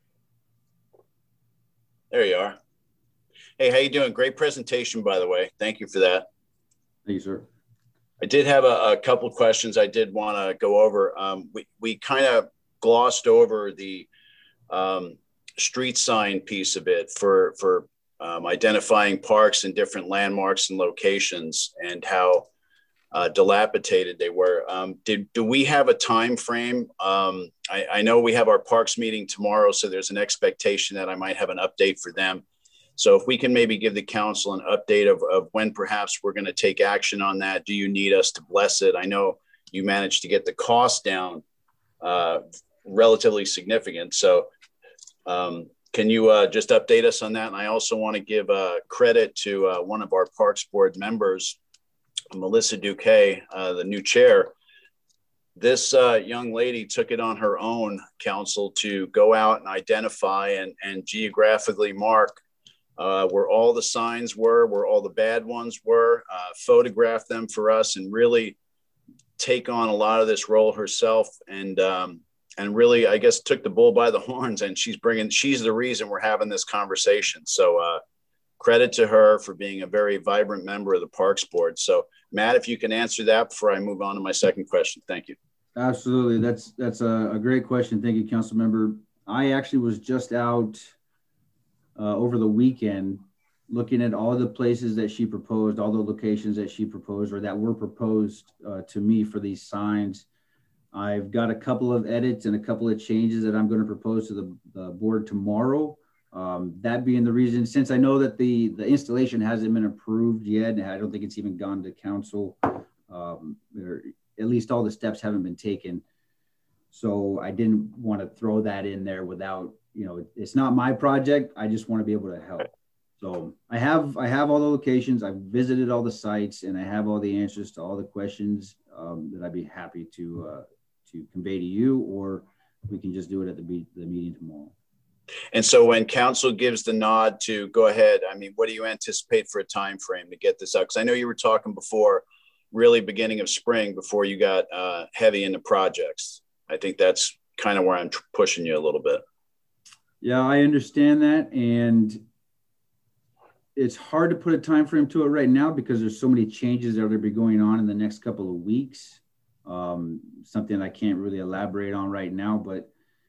There you are. Hey, how you doing? Great presentation, by the way. Thank you for that. Thank you, sir. I did have a couple of questions I did want to go over. We kind of glossed over the street sign piece of it for identifying parks and different landmarks and locations and how dilapidated they were. Do we have a time frame? I know we have our parks meeting tomorrow, so there's an expectation that I might have an update for them. So if we can maybe give the council an update of when perhaps we're going to take action on that. Do you need us to bless it? I know you managed to get the cost down relatively significant. So can you just update us on that? And I also want to give credit to one of our Parks Board members, Melissa Duque, the new chair. This young lady took it on her own, council, to go out and identify and geographically mark where all the signs were, where all the bad ones were, photograph them for us, and really take on a lot of this role herself. And really, I guess, took the bull by the horns, and she's the reason we're having this conversation. So credit to her for being a very vibrant member of the Parks Board. So Matt, if you can answer that before I move on to my second question. Thank you. Absolutely. That's a great question. Thank you, council member. I actually was just out over the weekend looking at all the places that she proposed, all the locations that she proposed or that were proposed to me for these signs. I've got a couple of edits and a couple of changes that I'm going to propose to the board tomorrow. That being the reason, since I know that the installation hasn't been approved yet, and I don't think it's even gone to council, or at least all the steps haven't been taken. So I didn't want to throw that in there without, you know, it's not my project. I just want to be able to help. So I have all the locations. I've visited all the sites, and I have all the answers to all the questions that I'd be happy to convey to you, or we can just do it at the meeting tomorrow. And so when council gives the nod to go ahead, I mean, what do you anticipate for a time frame to get this out? Because I know you were talking before, really beginning of spring, before you got heavy into projects. I think that's kind of where I'm pushing you a little bit. Yeah, I understand that. And it's hard to put a time frame to it right now because there's so many changes that are going to be going on in the next couple of weeks. Something I can't really elaborate on right now, but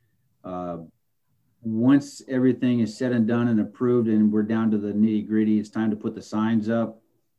once everything is said and done and approved and we're down to the nitty gritty, it's time to put the signs up.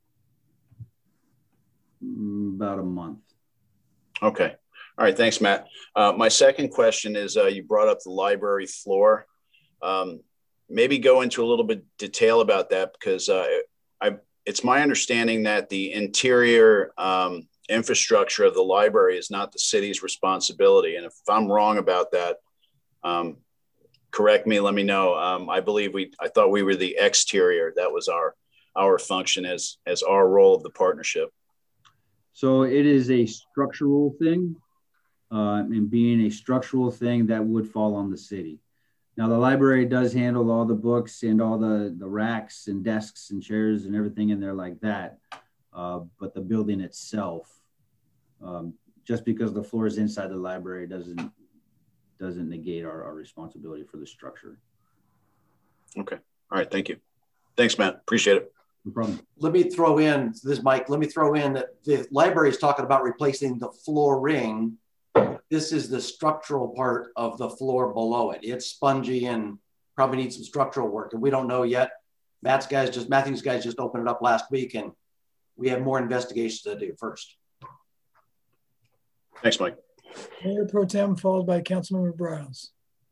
About a month. Okay. All right. Thanks, Matt. My second question is you brought up the library floor. Maybe go into a little bit detail about that, because it's my understanding that the interior infrastructure of the library is not the city's responsibility. And if I'm wrong about that, correct me, let me know. I thought we were the exterior. That was our function as our role of the partnership. So it is a structural thing, and being a structural thing, that would fall on the city. Now, the library does handle all the books and all the racks and desks and chairs and everything in there like that. But the building itself, just because the floor is inside the library doesn't negate our responsibility for the structure. Okay. All right. Thank you. Thanks, Matt. Appreciate it. No problem. Let me throw in, this is Mike, let me throw in that the library is talking about replacing the flooring. This is the structural part of the floor below it. It's spongy and probably needs some structural work. And we don't know yet. Matthew's guys just opened it up last week, and we have more investigations to do first. Thanks, Mike. Mayor Pro Tem, followed by Councilmember Briles.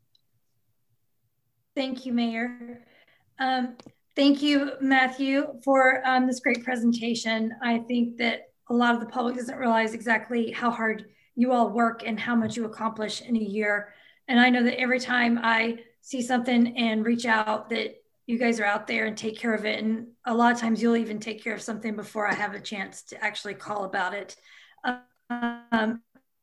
Thank you, Mayor. Thank you, Matthew, for this great presentation. I think that a lot of the public doesn't realize exactly how hard you all work and how much you accomplish in a year. And I know that every time I see something and reach out, that you guys are out there and take care of it. And a lot of times you'll even take care of something before I have a chance to actually call about it. And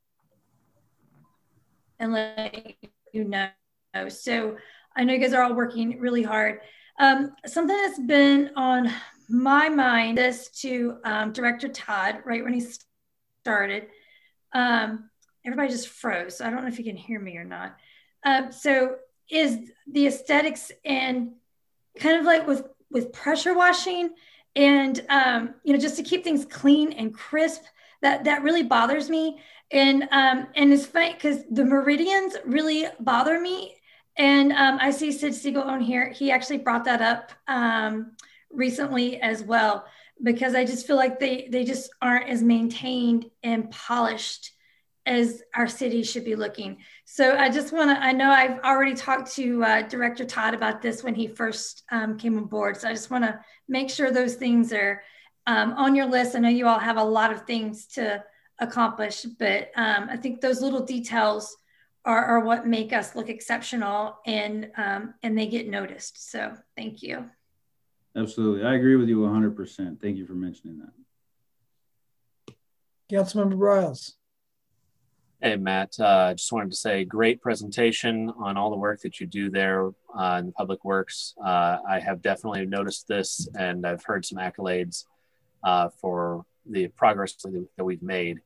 let you know. So I know you guys are all working really hard. Something that's been on my mind is to Director Todd, right when he started. Everybody just froze. So I don't know if you can hear me or not. So is the aesthetics and kind of like with pressure washing and, just to keep things clean and crisp, that really bothers me. And it's funny because the meridians really bother me. And I see Sid Siegel on here. He actually brought that up recently as well, because I just feel like they just aren't as maintained and polished as our city should be looking. So I just want to, I know I've already talked to Director Todd about this when he first came on board. So I just want to make sure those things are on your list. I know you all have a lot of things to accomplish, but I think those little details are what make us look exceptional, and they get noticed. So thank you. Absolutely. I agree with you 100%. Thank you for mentioning that. Councilmember Briles. Hey, Matt, just wanted to say great presentation on all the work that you do there in the Public Works. I have definitely noticed this, and I've heard some accolades for the progress that we've made.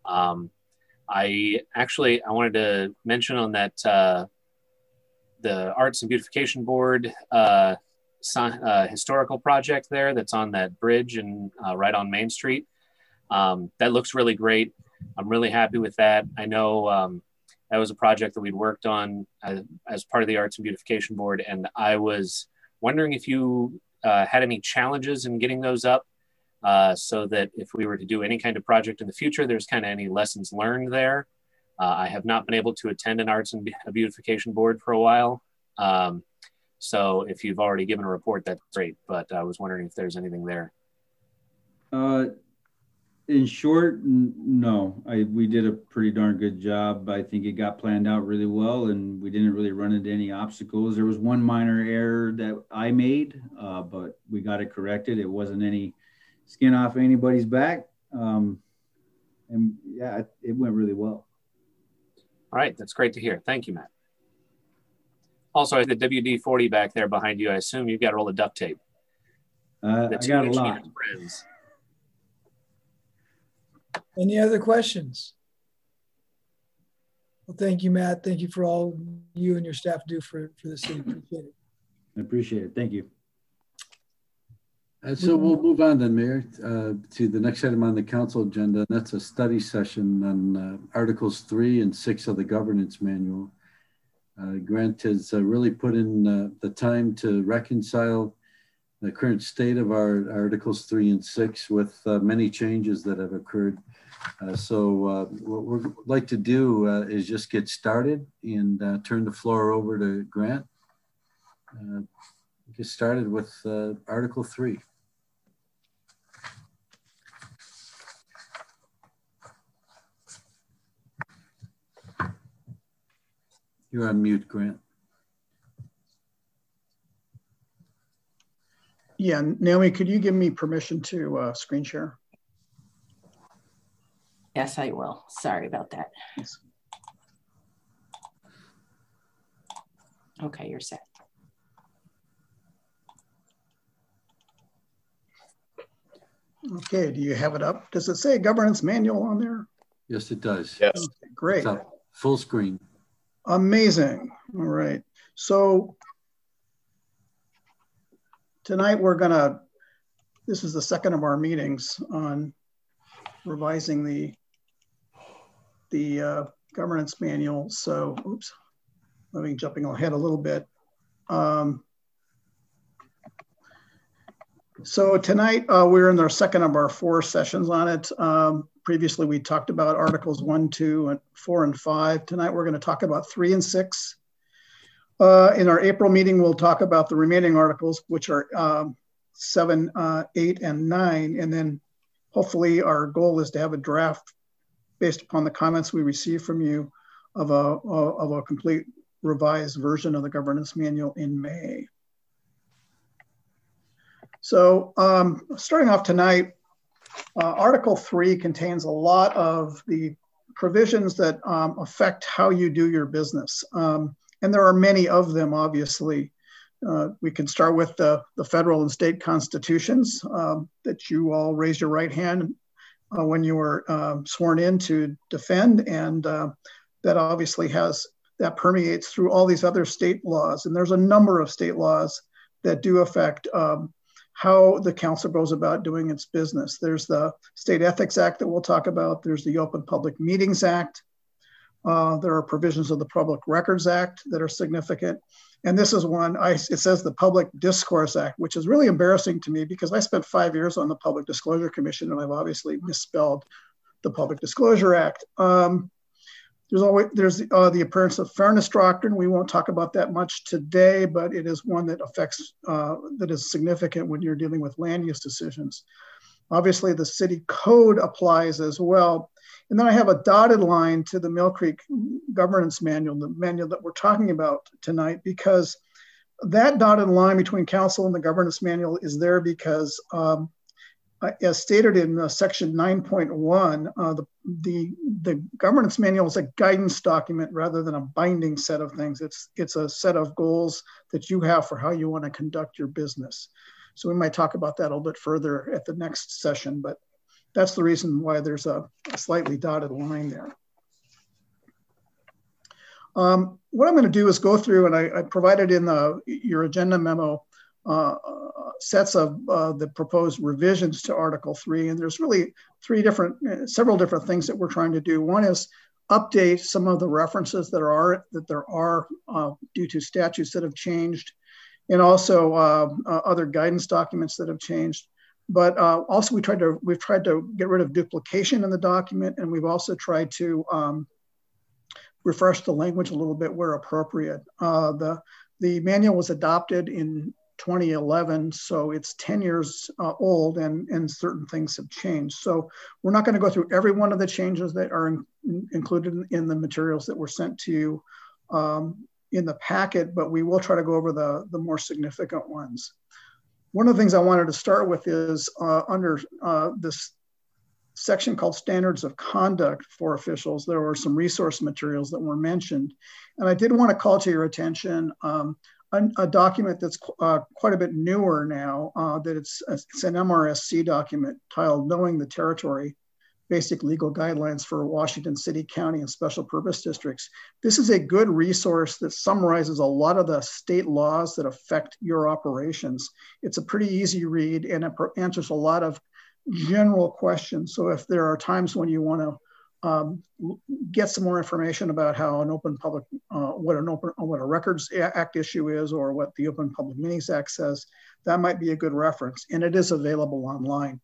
I wanted to mention on that the Arts and Beautification Board historical project there that's on that bridge and right on Main Street. That looks really great. I'm really happy with that. I know that was a project that we'd worked on as part of the Arts and Beautification Board, and I was wondering if you had any challenges in getting those up, so that if we were to do any kind of project in the future, there's kind of any lessons learned there. I have not been able to attend an Arts and Beautification Board for a while, So if you've already given a report, that's great. But I was wondering if there's anything there. In short, no. We did a pretty darn good job. I think it got planned out really well, and we didn't really run into any obstacles. There was one minor error that I made, but we got it corrected. It wasn't any skin off anybody's back. And yeah, it went really well. All right, that's great to hear. Thank you, Matt. Also, the WD-40 back there behind you, I assume you've got a roll of duct tape. I got a lot. Friends. Any other questions? Well, thank you, Matt. Thank you for all you and your staff do for the city. Appreciate it. I appreciate it. Thank you. So we'll move on then, Mayor, to the next item on the council agenda. That's a study session on Articles 3 and 6 of the governance manual. Grant has really put in the time to reconcile the current state of our Articles 3 and 6 with many changes that have occurred. So what we'd like to do is just get started and turn the floor over to Grant. Get started with Article 3. You're on mute, Grant. Yeah, Naomi, could you give me permission to screen share? Yes, I will. Sorry about that. Yes. Okay, you're set. Okay, do you have it up? Does it say governance manual on there? Yes, it does. Yes. Okay, great. It's up, full screen. Amazing. All right. So tonight this is the second of our meetings on revising the governance manual. So, oops, let me jumping ahead a little bit. So tonight we're in our second of our 4 sessions on it. Previously, we talked about Articles 1, 2, and 4, and 5. Tonight, we're going to talk about 3 and 6. In our April meeting, we'll talk about the remaining articles, which are 7, 8, and 9. And then hopefully our goal is to have a draft based upon the comments we receive from you of a complete revised version of the governance manual in May. So starting off tonight, Article 3 contains a lot of the provisions that affect how you do your business. And there are many of them, obviously. We can start with the federal and state constitutions that you all raised your right hand when you were sworn in to defend. And that obviously that permeates through all these other state laws. And there's a number of state laws that do affect how the council goes about doing its business. There's the State Ethics Act that we'll talk about. There's the Open Public Meetings Act. There are provisions of the Public Records Act that are significant. And this is one, it says the Public Discourse Act, which is really embarrassing to me because I spent 5 years on the Public Disclosure Commission and I've obviously misspelled the Public Disclosure Act. There's the appearance of fairness doctrine. We won't talk about that much today, but it is one that affects, that is significant when you're dealing with land use decisions. Obviously, the city code applies as well. And then I have a dotted line to the Mill Creek governance manual, the manual that we're talking about tonight, because that dotted line between council and the governance manual is there because as stated in section 9.1, the governance manual is a guidance document rather than a binding set of things. It's a set of goals that you have for how you want to conduct your business. So we might talk about that a little bit further at the next session, but that's the reason why there's a slightly dotted line there. What I'm going to do is go through, and I provided in your agenda memo sets of the proposed revisions to Article 3, and there's really several different things that we're trying to do. One is update some of the references that there are due to statutes that have changed, and also other guidance documents that have changed. But also we've tried to get rid of duplication in the document, and we've also tried to refresh the language a little bit where appropriate. The manual was adopted in 2011, so it's 10 years old, and certain things have changed. So we're not going to go through every one of the changes that are included in the materials that were sent to you in the packet, but we will try to go over the more significant ones. One of the things I wanted to start with is under this section called Standards of Conduct for Officials, there were some resource materials that were mentioned. And I did want to call to your attention a document that's quite a bit newer now, that it's an MRSC document titled Knowing the Territory, Basic Legal Guidelines for Washington City, County, and Special Purpose Districts. This is a good resource that summarizes a lot of the state laws that affect your operations. It's a pretty easy read, and it answers a lot of general questions. So if there are times when you want to get some more information about how an open public, what a Records Act issue is, or what the Open Public Meetings Act says, that might be a good reference, and it is available online.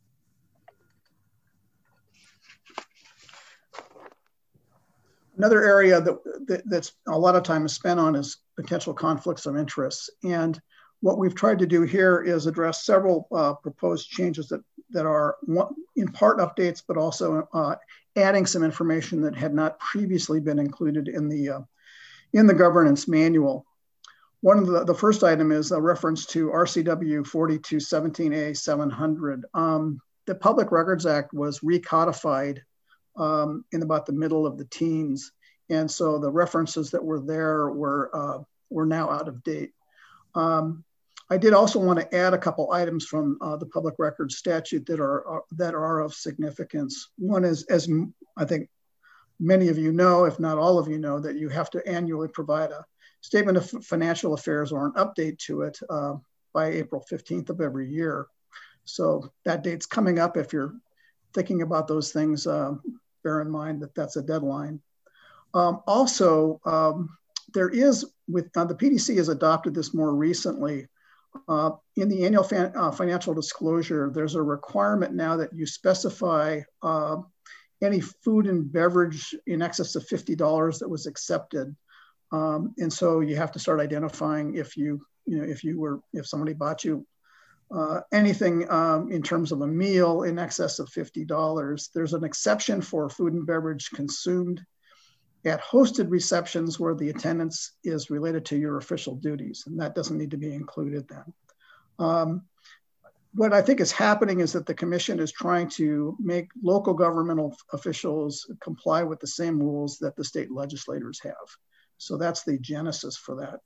Another area that's a lot of time is spent on is potential conflicts of interest. And what we've tried to do here is address several proposed changes that are in part updates, but also adding some information that had not previously been included in the governance manual. One of the first item is a reference to RCW 4217A 700. The Public Records Act was recodified in about the middle of the teens. And so the references that were there were now out of date. I did also want to add a couple items from the public records statute that are of significance. One is, as I think many of you know, if not all of you know, that you have to annually provide a statement of financial affairs or an update to it by April 15th of every year. So that date's coming up. If you're thinking about those things, bear in mind that that's a deadline. Also, there is, the PDC has adopted this more recently. In the annual financial disclosure, there's a requirement now that you specify any food and beverage in excess of $50 that was accepted. And so you have to start identifying if somebody bought you anything in terms of a meal in excess of $50. There's an exception for food and beverage consumed at hosted receptions where the attendance is related to your official duties, and that doesn't need to be included then. What I think is happening is that the commission is trying to make local governmental officials comply with the same rules that the state legislators have. So that's the genesis for that.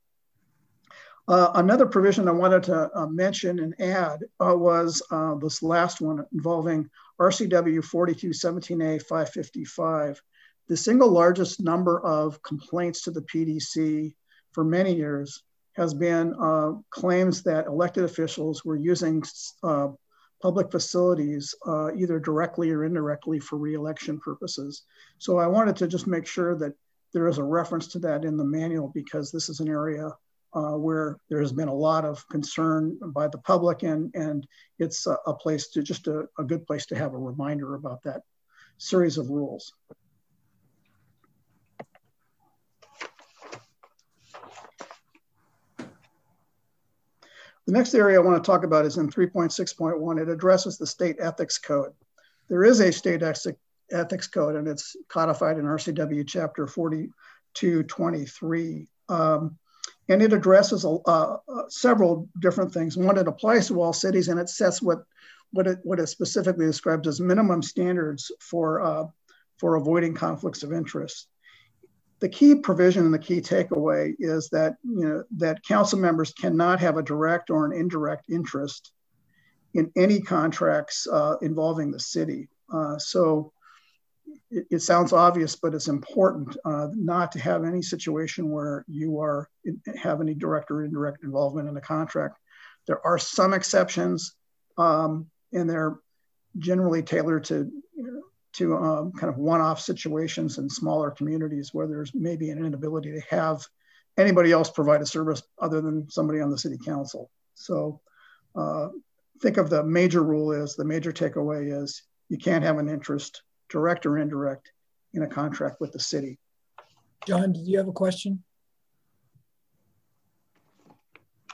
Another provision I wanted to mention and add was this last one involving RCW 4217A 555. The single largest number of complaints to the PDC for many years has been claims that elected officials were using public facilities either directly or indirectly for re-election purposes. So I wanted to just make sure that there is a reference to that in the manual, because this is an area where there has been a lot of concern by the public, and it's a place to just a good place to have a reminder about that series of rules. The next area I want to talk about is in 3.6.1. It addresses the state ethics code. There is a state ethics code, and it's codified in RCW chapter 4223. And it addresses several different things. One, it applies to all cities, and it sets what it specifically describes as minimum standards for avoiding conflicts of interest. The key provision and the key takeaway is that that council members cannot have a direct or an indirect interest in any contracts involving the city. So it sounds obvious, but it's important not to have any situation where you have any direct or indirect involvement in a contract. There are some exceptions, and they're generally tailored to kind of one-off situations in smaller communities where there's maybe an inability to have anybody else provide a service other than somebody on the city council. So think of the major takeaway is you can't have an interest, direct or indirect, in a contract with the city. John, did you have a question?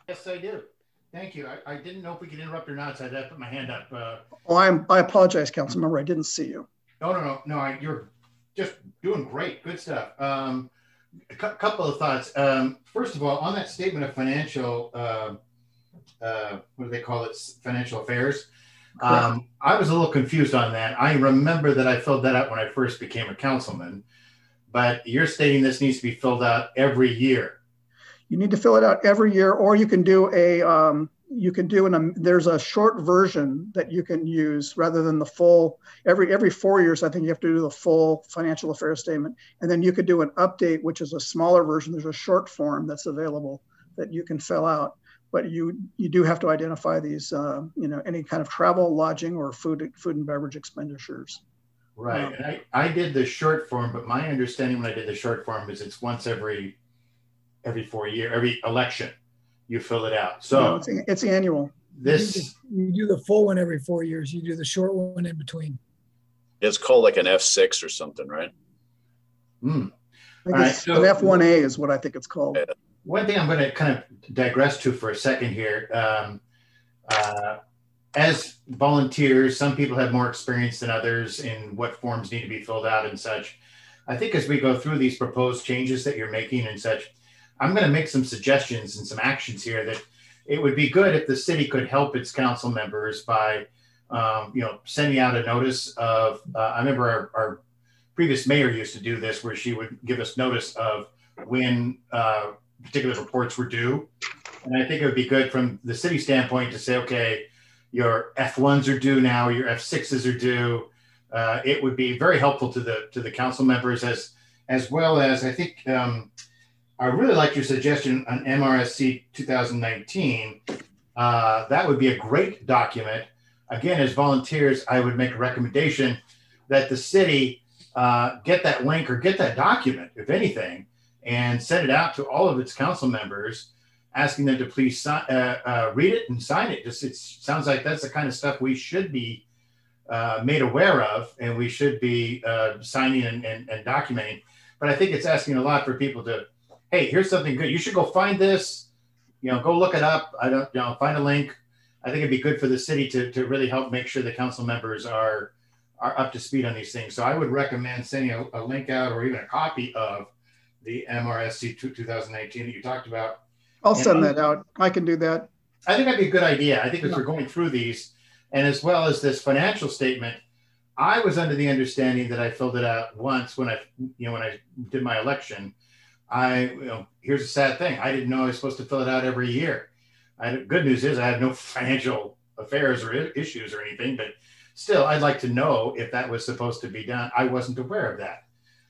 Yes, I do. Thank you. I didn't know if we could interrupt or not, so I had to put my hand up. I apologize, council member. I didn't see you. No. You're just doing great. Good stuff. A couple of thoughts. First of all, on that statement of financial, what do they call it? Financial affairs. I was a little confused on that. I remember that I filled that out when I first became a councilman, but you're stating this needs to be filled out every year. You need to fill it out every year, or you can do there's a short version that you can use rather than the full. Every 4 years, I think you have to do the full financial affairs statement. And then you could do an update, which is a smaller version. There's a short form that's available that you can fill out. But you do have to identify these, any kind of travel, lodging, or food and beverage expenditures. Right. And I did the short form, but my understanding when I did the short form is it's once every 4 years, every election, you fill it out. So no, it's annual. You do the full one every 4 years. You do the short one in between. It's called like an F6 or something, right? I think it's an F1A is what I think it's called. Yeah. One thing I'm going to kind of digress to for a second here. As volunteers, some people have more experience than others in what forms need to be filled out and such. I think as we go through these proposed changes that you're making and such, I'm going to make some suggestions and some actions here that it would be good if the city could help its council members by, sending out a notice of, I remember our previous mayor used to do this where she would give us notice of when particular reports were due. And I think it would be good from the city standpoint to say, okay, your F1s are due now, your F6s are due. It would be very helpful to the council members as well as I think I really like your suggestion on MRSC 2019. That would be a great document. Again, as volunteers, I would make a recommendation that the city get that link or get that document, if anything, and send it out to all of its council members, asking them to please read it and sign it. It sounds like that's the kind of stuff we should be made aware of, and we should be signing and documenting. But I think it's asking a lot for people to, hey, here's something good. You should go find this. Go look it up. Find a link. I think it'd be good for the city to really help make sure the council members are up to speed on these things. So I would recommend sending a link out or even a copy of the MRSC 2019 that you talked about. I'll send that out. I can do that. I think that'd be a good idea. I think as we're going through these, and as well as this financial statement, I was under the understanding that I filled it out once when I did my election. Here's a sad thing. I didn't know I was supposed to fill it out every year. Good news is I have no financial affairs or issues or anything, but still, I'd like to know if that was supposed to be done. I wasn't aware of that.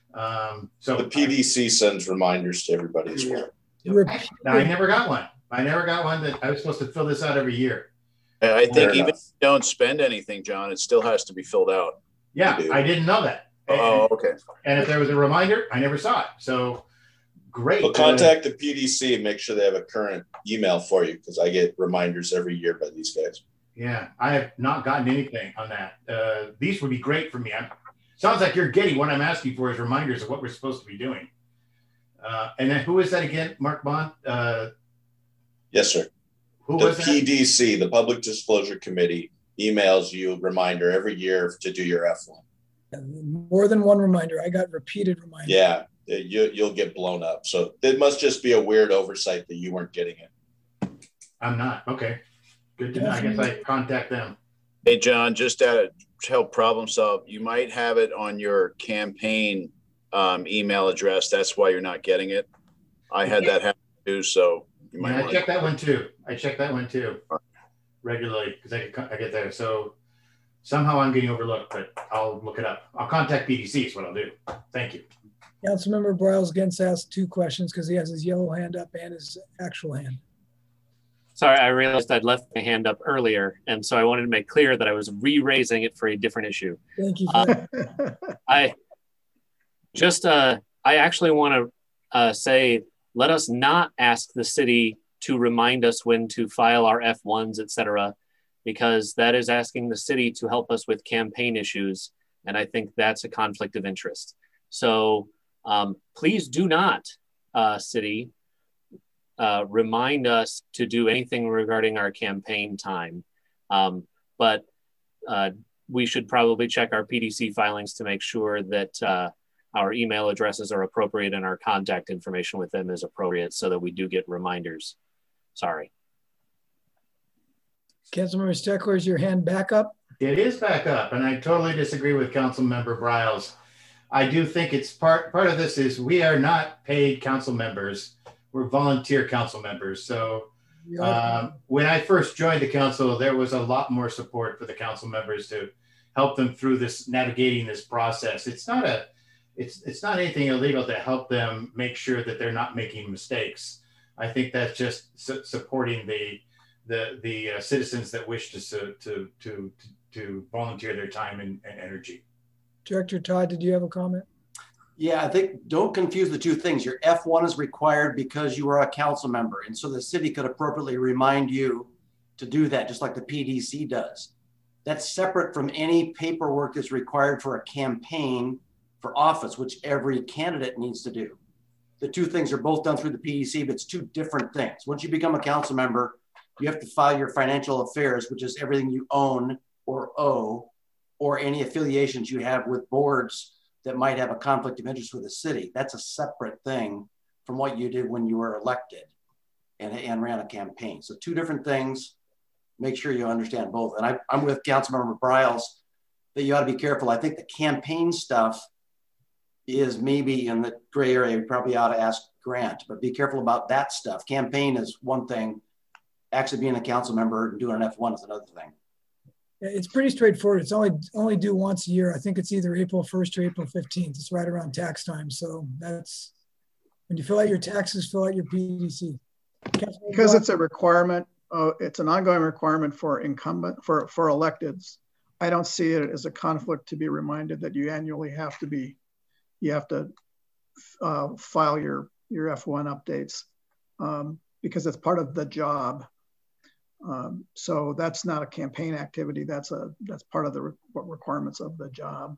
So the PDC sends reminders to everybody as well. I never got one. That I was supposed to fill this out every year. I think even if you don't spend anything, John, it still has to be filled out. Yeah, I didn't know that. Oh, okay. And if there was a reminder, I never saw it. So great. Well, contact the PDC and make sure they have a current email for you, because I get reminders every year by these guys. Yeah, I have not gotten anything on that. These would be great for me. Sounds like you're getting what I'm asking for is reminders of what we're supposed to be doing. And then who is that again, Mark Bond? Yes, sir. Who the was that? PDC, the Public Disclosure Committee, emails you a reminder every year to do your F1. More than one reminder. I got repeated reminders. Yeah, you'll get blown up. So it must just be a weird oversight that you weren't getting it. I'm not. Okay. Good to know. I guess I contact them. Hey, John, just to help problem solve, you might have it on your campaign email address. That's why you're not getting it. I had that happen too, so you might. Yeah, I check that one too. Regularly because I get there. So somehow I'm getting overlooked, but I'll look it up. I'll contact PDC is what I'll do. Thank you. Councilmember Briles against asked two questions because he has his yellow hand up and his actual hand. Sorry, I realized I'd left my hand up earlier, and so I wanted to make clear that I was re-raising it for a different issue. Thank you. I actually want to say, let us not ask the city to remind us when to file our F1s, et cetera, because that is asking the city to help us with campaign issues, and I think that's a conflict of interest. So please do not, city, remind us to do anything regarding our campaign time. But we should probably check our PDC filings to make sure that our email addresses are appropriate and our contact information with them is appropriate so that we do get reminders. Sorry. Councilmember Steckler, is your hand back up? It is back up, and I totally disagree with Councilmember Briles. I do think it's part of this is we are not paid council members. We're volunteer council members. So when I first joined the council, there was a lot more support for the council members to help them through this, navigating this process. It's not anything illegal to help them make sure that they're not making mistakes. I think that's just supporting the citizens that wish to volunteer their time and energy. Director Todd, did you have a comment? Yeah, I think don't confuse the two things. Your F1 is required because you are a council member. And so the city could appropriately remind you to do that, just like the PDC does. That's separate from any paperwork that's required for a campaign for office, which every candidate needs to do. The two things are both done through the PDC, but it's two different things. Once you become a council member, you have to file your financial affairs, which is everything you own or owe, or any affiliations you have with boards that might have a conflict of interest with the city. That's a separate thing from what you did when you were elected and ran a campaign. So two different things. Make sure you understand both. And I'm with Councilmember Briles that you ought to be careful. I think the campaign stuff is maybe in the gray area. You probably ought to ask Grant, but be careful about that stuff. Campaign is one thing. Actually being a council member and doing an F1 is another thing. It's pretty straightforward. It's only due once a year. I think it's either April 1st or April 15th. It's right around tax time. So that's when you fill out your taxes, fill out your PDC. Because it's a requirement, it's an ongoing requirement for incumbent, for electeds. I don't see it as a conflict to be reminded that you annually have to file your F1 updates because it's part of the job. So that's not a campaign activity. That's part of the requirements of the job.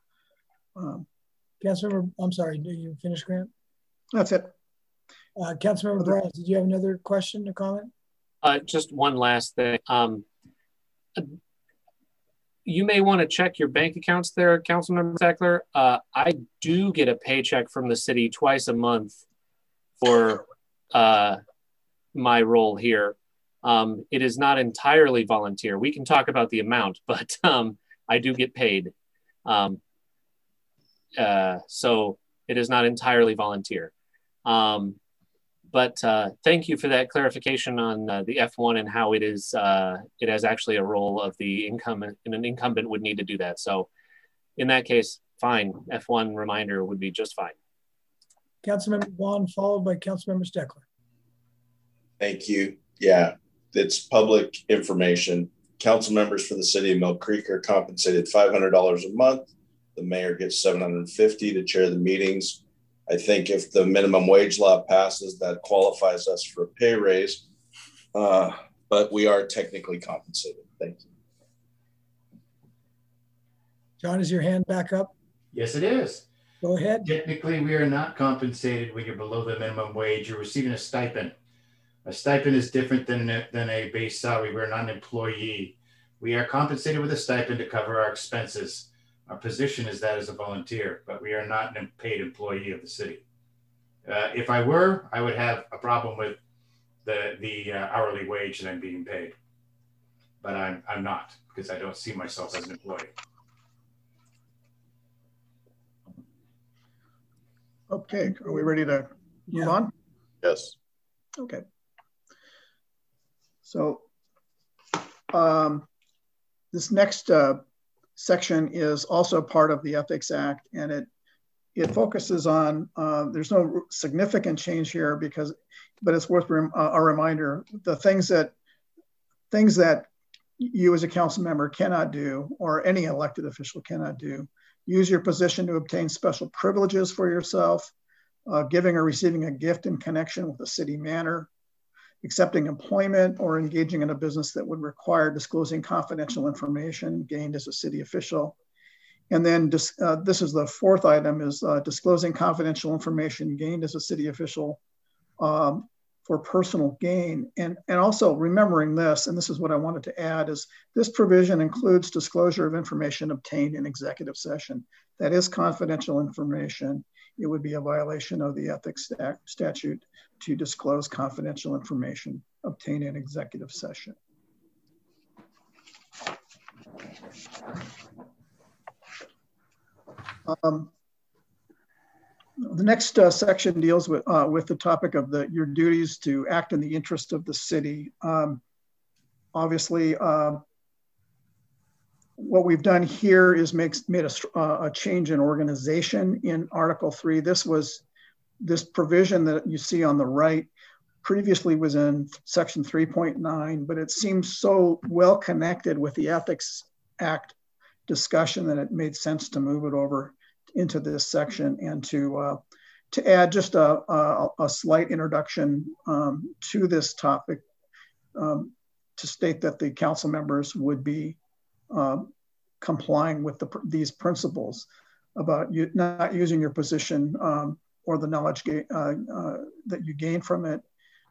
Councilmember, I'm sorry, did you finish, Grant? That's it. Councilmember Briles, did you have another question or comment? Just one last thing. You may want to check your bank accounts there, Councilmember Steckler. I do get a paycheck from the city twice a month for my role here. It is not entirely volunteer. We can talk about the amount, but I do get paid. So it is not entirely volunteer. But thank you for that clarification on the F1 and how it is. It has actually a role of the incumbent, and an incumbent would need to do that. So in that case, fine. F1 reminder would be just fine. Councilmember Vaughn, followed by Councilmember Steckler. Thank you. Yeah, it's public information. Council members for the city of Mill Creek are compensated $500 a month. The mayor gets $750 to chair the meetings. I think if the minimum wage law passes, that qualifies us for a pay raise, but we are technically compensated. Thank you. John, is your hand back up? Yes, it is. Go ahead. Technically, we are not compensated when you're below the minimum wage. You're receiving a stipend. A stipend is different than a base salary. We're not an employee. We are compensated with a stipend to cover our expenses. Our position is that as a volunteer, but we are not a paid employee of the city. If I were, I would have a problem with the hourly wage that I'm being paid. But I'm not, because I don't see myself as an employee. Okay, are we ready to move on? Yes. Okay. So this next section is also part of the Ethics Act, and it focuses on, there's no significant change here but it's worth a reminder, the things that you as a council member cannot do, or any elected official cannot do. Use your position to obtain special privileges for yourself, giving or receiving a gift in connection with a city manor, accepting employment or engaging in a business that would require disclosing confidential information gained as a city official. And then this is the fourth item, is disclosing confidential information gained as a city official for personal gain. And also remembering this, and this is what I wanted to add, is this provision includes disclosure of information obtained in executive session. That is confidential information. It would be a violation of the ethics statute to disclose confidential information obtained in executive session. The next section deals with the topic of your duties to act in the interest of the city. Obviously, what we've done here is made a change in organization in Article 3. This provision that you see on the right previously was in Section 3.9, but it seems so well connected with the Ethics Act discussion that it made sense to move it over into this section and to add just a slight introduction to this topic, to state that the council members would be complying with these principles about you not using your position or the knowledge that you gain from it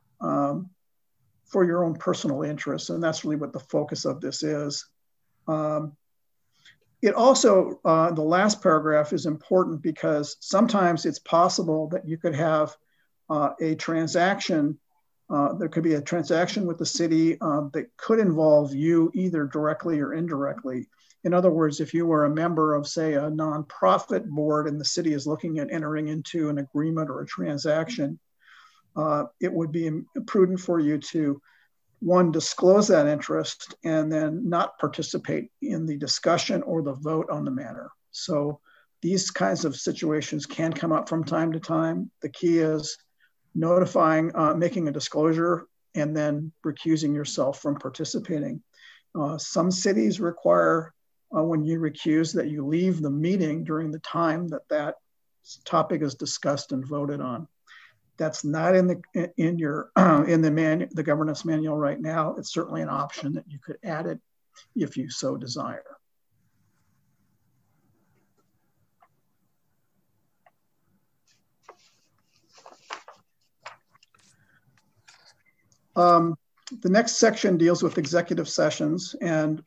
for your own personal interests. And that's really what the focus of this is. It also, the last paragraph is important because sometimes it's possible that you could have a transaction, there could be a transaction with the city that could involve you either directly or indirectly. In other words, if you were a member of, say, a nonprofit board and the city is looking at entering into an agreement or a transaction, it would be prudent for you to, one, disclose that interest and then not participate in the discussion or the vote on the matter. So these kinds of situations can come up from time to time. The key is notifying, making a disclosure, and then recusing yourself from participating. Some cities require when you recuse that you leave the meeting during the time that that topic is discussed and voted on. That's not in the governance manual right now. It's certainly an option that you could add it if you so desire. The next section deals with executive sessions, and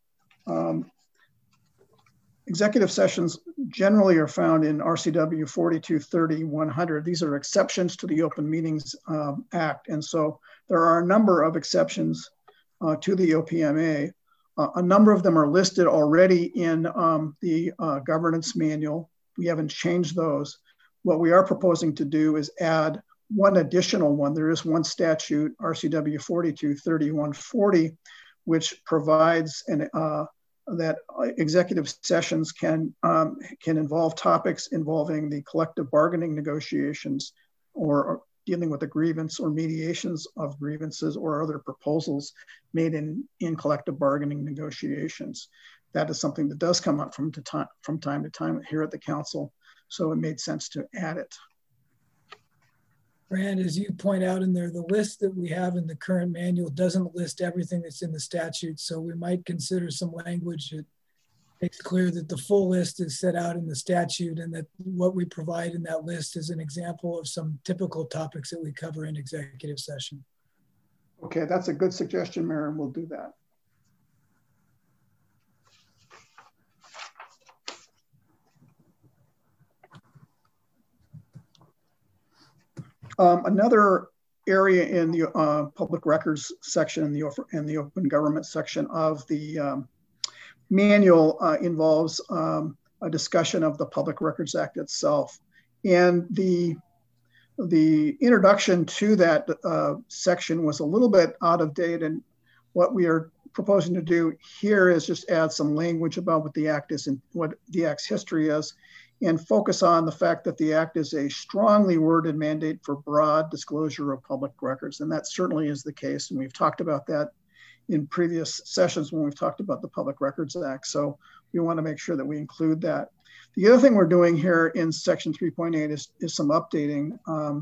executive sessions generally are found in RCW 4230-100. These are exceptions to the Open Meetings Act. And so there are a number of exceptions to the OPMA. A number of them are listed already in the governance manual. We haven't changed those. What we are proposing to do is add one additional one. There is one statute, RCW 4230-140, which provides that executive sessions can involve topics involving the collective bargaining negotiations or dealing with a grievance or mediations of grievances or other proposals made in collective bargaining negotiations. That is something that does come up from time to time here at the council, so it made sense to add it. Brand, as you point out in there, the list that we have in the current manual doesn't list everything that's in the statute. So we might consider some language that makes clear that the full list is set out in the statute and that what we provide in that list is an example of some typical topics that we cover in executive session. Okay, that's a good suggestion, Mayor, and we'll do that. Another area in the public records section and the open government section of the manual involves a discussion of the Public Records Act itself. And the introduction to that section was a little bit out of date, and what we are proposing to do here is just add some language about what the Act is and what the Act's history is, and focus on the fact that the Act is a strongly worded mandate for broad disclosure of public records. And that certainly is the case. And we've talked about that in previous sessions when we've talked about the Public Records Act. So we want to make sure that we include that. The other thing we're doing here in section 3.8 is some updating.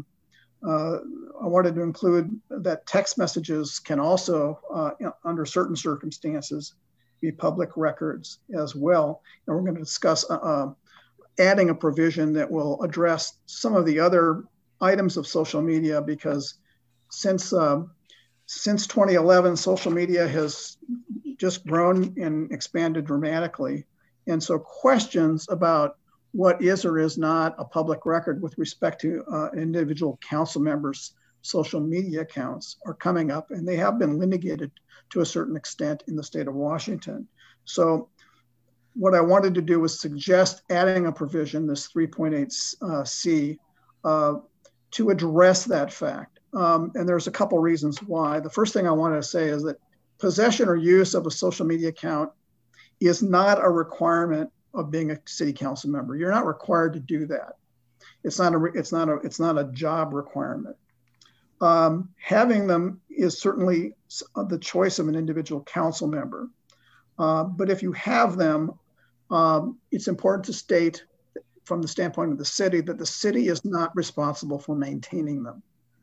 I wanted to include that text messages can also, under certain circumstances, be public records as well. And we're going to discuss adding a provision that will address some of the other items of social media, because since 2011, social media has just grown and expanded dramatically. And so questions about what is or is not a public record with respect to individual council members' social media accounts are coming up, and they have been litigated to a certain extent in the state of Washington. So what I wanted to do was suggest adding a provision, this 3.8C, to address that fact. And there's a couple reasons why. The first thing I want to say is that possession or use of a social media account is not a requirement of being a city council member. You're not required to do that. It's not a job requirement. Having them is certainly the choice of an individual council member. But if you have them, it's important to state from the standpoint of the city that the city is not responsible for maintaining them.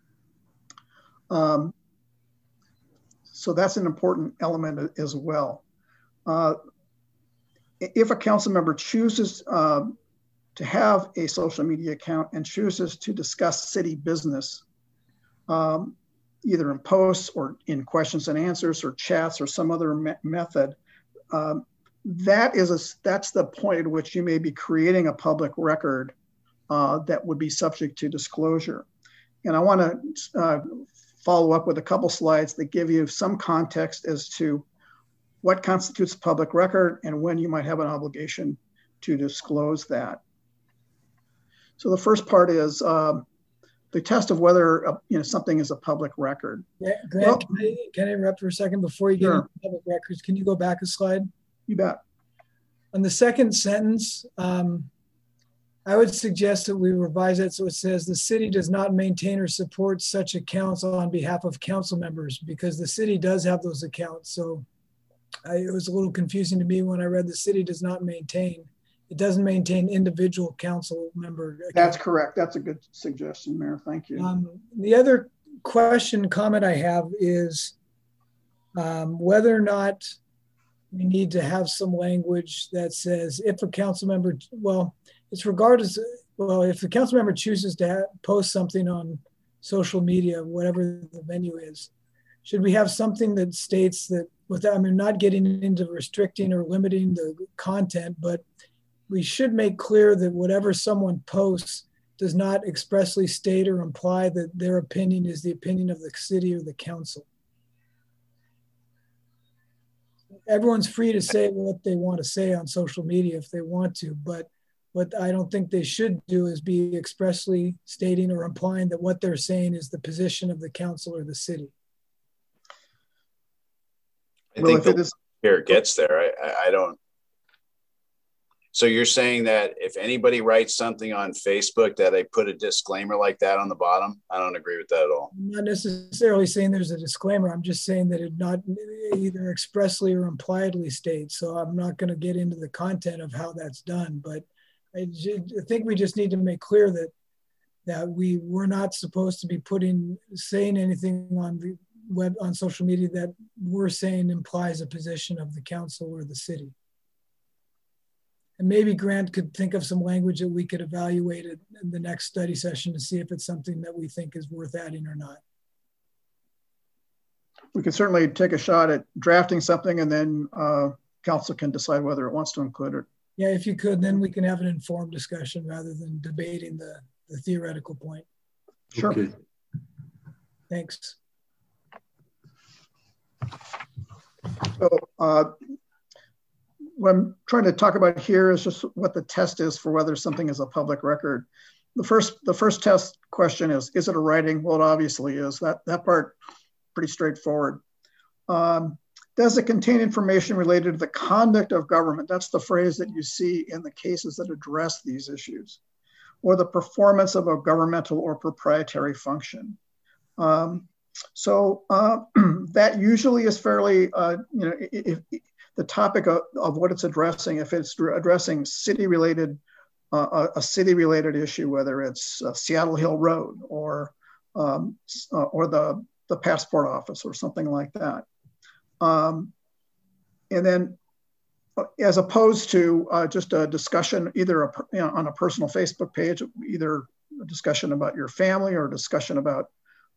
So that's an important element as well. If a council member chooses to have a social media account and chooses to discuss city business, either in posts or in questions and answers or chats or some other method, that's the point at which you may be creating a public record that would be subject to disclosure. And I want to follow up with a couple slides that give you some context as to what constitutes a public record and when you might have an obligation to disclose that. So the first part is the test of whether something is a public record. Yeah, Grant, can I interrupt for a second before you get into public records? Can you go back a slide? You bet. On the second sentence, I would suggest that we revise it so it says the city does not maintain or support such accounts on behalf of council members, because the city does have those accounts. So it was a little confusing to me when I read the city does not maintain. It doesn't maintain individual council member accounts. That's correct. That's a good suggestion, Mayor. Thank you. The other comment I have is whether or not we need to have some language that says if a council member, it's regardless, if the council member chooses to post something on social media, whatever the venue is, should we have something that states that, without, not getting into restricting or limiting the content, but we should make clear that whatever someone posts does not expressly state or imply that their opinion is the opinion of the city or the council. Everyone's free to say what they want to say on social media if they want to, but what I don't think they should do is be expressly stating or implying that what they're saying is the position of the council or the city. I think here it gets there. I don't. So you're saying that if anybody writes something on Facebook that they put a disclaimer like that on the bottom? I don't agree with that at all. I'm not necessarily saying there's a disclaimer. I'm just saying that it not either expressly or impliedly states. So I'm not going to get into the content of how that's done, but I think we just need to make clear that we're not supposed to be saying anything on the web, on social media that we're saying implies a position of the council or the city. And maybe Grant could think of some language that we could evaluate in the next study session to see if it's something that we think is worth adding or not. We could certainly take a shot at drafting something, and then council can decide whether it wants to include it. Yeah, if you could, then we can have an informed discussion rather than debating the theoretical point. Sure. Okay. Thanks. So what I'm trying to talk about here is just what the test is for whether something is a public record. The first test question is it a writing? Well, it obviously is. That part, pretty straightforward. Does it contain information related to the conduct of government? That's the phrase that you see in the cases that address these issues, or the performance of a governmental or proprietary function. So that usually is fairly, if the topic of what it's addressing, if it's addressing city-related, a city-related issue, whether it's Seattle Hill Road or the passport office or something like that. And then as opposed to just a discussion either on a personal Facebook page, either a discussion about your family or a discussion about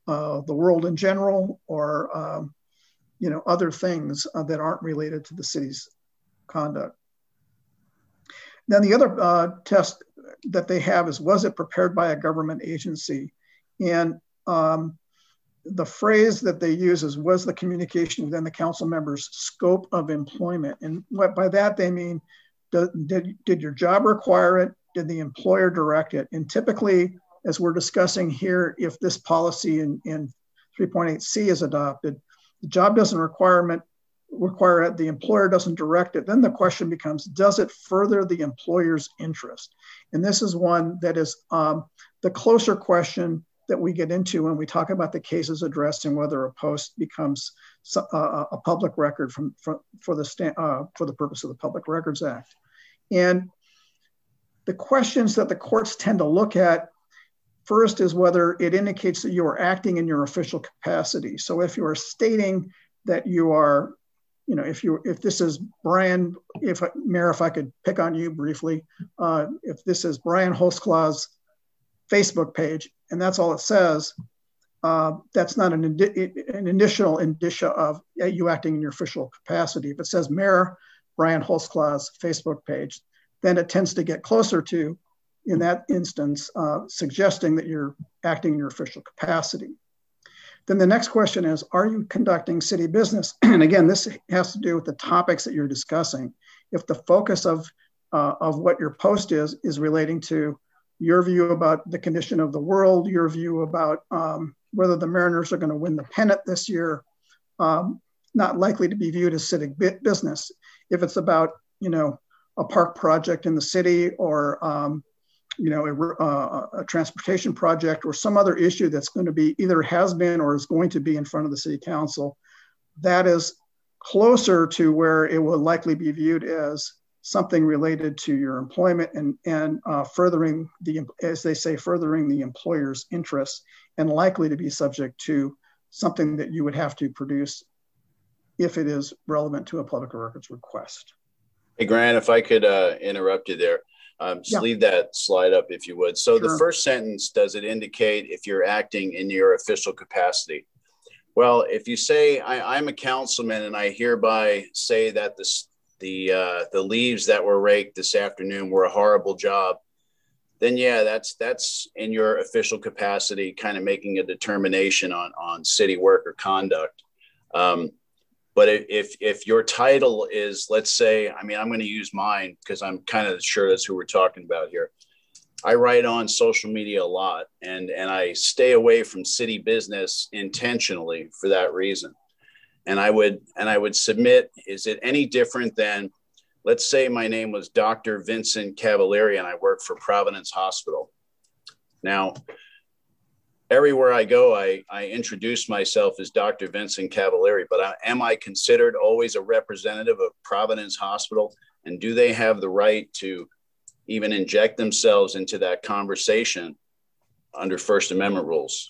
the world in general, or other things that aren't related to the city's conduct. Then the other test that they have is, was it prepared by a government agency? And the phrase that they use is, was the communication within the council member's scope of employment? And what by that they mean, did your job require it? Did the employer direct it? And typically, as we're discussing here, if this policy in 3.8C is adopted, the job doesn't require it, the employer doesn't direct it, then the question becomes, does it further the employer's interest? And this is one that is the closer question that we get into when we talk about the cases addressing whether a post becomes a public record for the purpose of the Public Records Act. And the questions that the courts tend to look at first is whether it indicates that you are acting in your official capacity. So if you are stating that you are, if this is Brian, Mayor, if I could pick on you briefly, if this is Brian Holtzclaw's Facebook page, and that's all it says, that's not an initial indicia of you acting in your official capacity. If it says Mayor Brian Holtzclaw's Facebook page, then it tends to get closer to, in that instance, suggesting that you're acting in your official capacity. Then the next question is, are you conducting city business? And again, this has to do with the topics that you're discussing. If the focus of what your post is relating to your view about the condition of the world, your view about whether the Mariners are going to win the pennant this year, not likely to be viewed as civic business. If it's about, a park project in the city, or a transportation project, or some other issue that's going to be, either has been or is going to be in front of the city council, that is closer to where it will likely be viewed as something related to your employment and furthering as they say, furthering the employer's interests, and likely to be subject to something that you would have to produce if it is relevant to a public records request. Hey, Grant, if I could interrupt you there. Just leave that slide up if you would. So the first sentence, does it indicate if you're acting in your official capacity? Well, if you say, I'm a councilman and I hereby say that the leaves that were raked this afternoon were a horrible job, then yeah, that's in your official capacity, kind of making a determination on city work or conduct. But if your title is, let's say, I'm going to use mine because I'm kind of sure that's who we're talking about here. I write on social media a lot, and I stay away from city business intentionally for that reason. And I would submit, is it any different than, let's say my name was Dr. Vincent Cavalieri and I work for Providence Hospital. Now, everywhere I go, I introduce myself as Dr. Vincent Cavalieri, but am I considered always a representative of Providence Hospital? And do they have the right to even inject themselves into that conversation under First Amendment rules?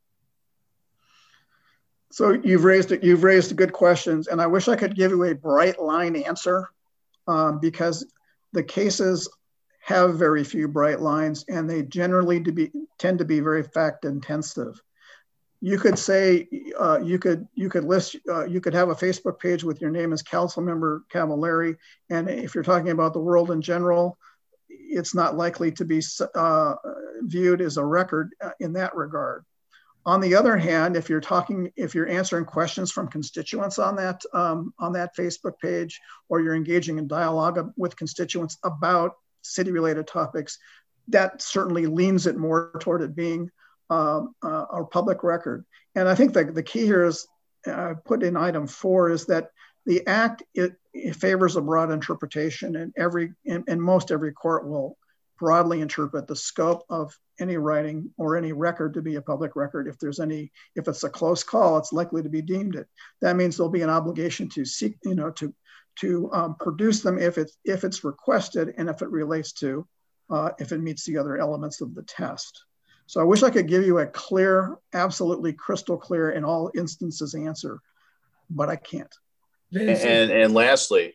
So you've raised good questions, and I wish I could give you a bright line answer because the cases have very few bright lines, and they generally tend to be very fact intensive. You could say you could have a Facebook page with your name as Councilmember Cavalieri, and if you're talking about the world in general, it's not likely to be viewed as a record in that regard. On the other hand, if you're answering questions from constituents on that Facebook page, or you're engaging in dialogue with constituents about city-related topics, that certainly leans it more toward it being a public record. And I think that the key here is, put in item 4, is that the act it favors a broad interpretation, and most every court will broadly interpret the scope of any writing or any record to be a public record. If it's a close call, it's likely to be deemed it. That means there'll be an obligation to seek, to produce them if it's requested, and if it relates to, if it meets the other elements of the test. So I wish I could give you a clear, absolutely crystal clear in all instances answer, but I can't. And lastly,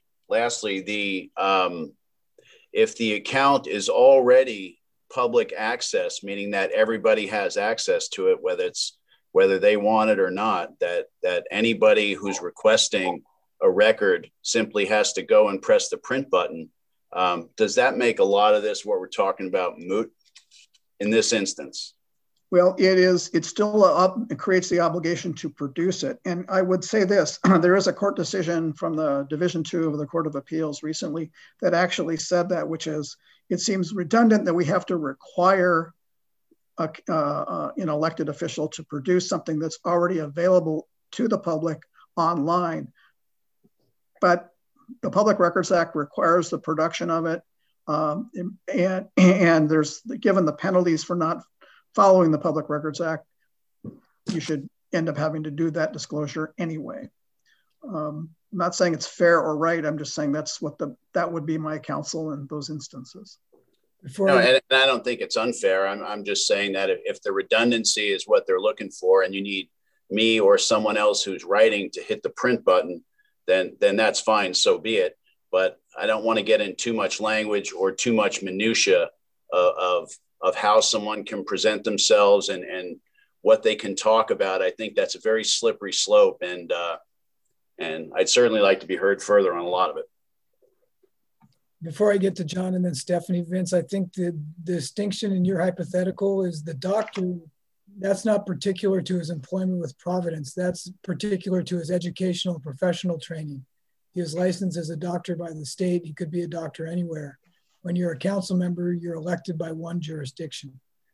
if the account is already public access, meaning that everybody has access to it, whether it's whether they want it or not, that anybody who's requesting a record simply has to go and press the print button. Does that make a lot of this, what we're talking about, moot in this instance? Well, it's still it creates the obligation to produce it. And I would say this, there is a court decision from the Division II of the Court of Appeals recently that actually said that, which is, it seems redundant that we have to require an elected official to produce something that's already available to the public online. But the Public Records Act requires the production of it. And there's, given the penalties for not following the Public Records Act, you should end up having to do that disclosure anyway. I'm not saying it's fair or right. I'm just saying that's what that would be my counsel in those instances. No, and I don't think it's unfair. I'm just saying that if the redundancy is what they're looking for, and you need me or someone else who's writing to hit the print button, then that's fine. So be it. But I don't want to get in too much language or too much minutia of how someone can present themselves and what they can talk about. I think that's a very slippery slope, and I'd certainly like to be heard further on a lot of it. Before I get to John and then Stephanie, Vince, I think the distinction in your hypothetical is the doctor, that's not particular to his employment with Providence. That's particular to his educational and professional training. He is licensed as a doctor by the state. He could be a doctor anywhere. When you're a council member, you're elected by one jurisdiction.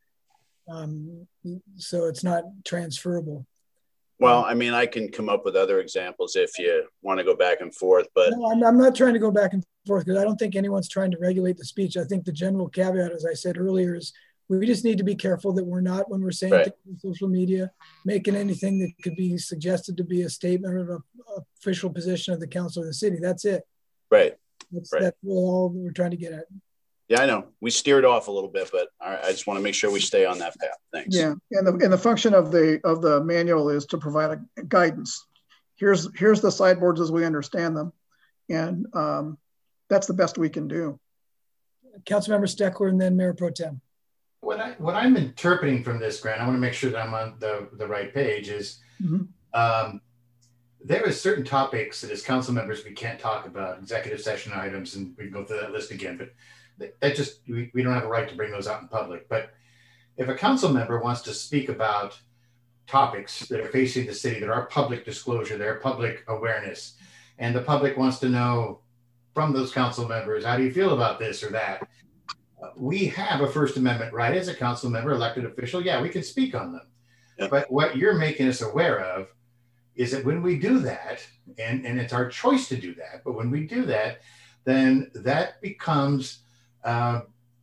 So it's not transferable. Well, I mean, I can come up with other examples if you want to go back and forth, but no, I'm not trying to go back and forth because I don't think anyone's trying to regulate the speech. I think the general caveat, as I said earlier, is we just need to be careful that we're not, when we're saying things on social media, making anything that could be suggested to be a statement or an official position of the council of the city. That's it. Right. That's really all we're trying to get at. Yeah, I know. We steered off a little bit, but I just want to make sure we stay on that path. Thanks. Yeah, and the function of the manual is to provide a guidance. Here's the sideboards as we understand them, and that's the best we can do. Councilmember Steckler and then Mayor Pro Tem. What I'm interpreting from this, Grant, I want to make sure that I'm on the right page, is there are certain topics that as council members we can't talk about, executive session items, and we can go through that list again, but that just, we don't have a right to bring those out in public. But if a council member wants to speak about topics that are facing the city, that are public disclosure, that are public awareness, and the public wants to know from those council members, how do you feel about this or that? We have a First Amendment right as a council member, elected official. Yeah, we can speak on them. Yep. But what you're making us aware of is that when we do that, and it's our choice to do that, but when we do that, then that becomes an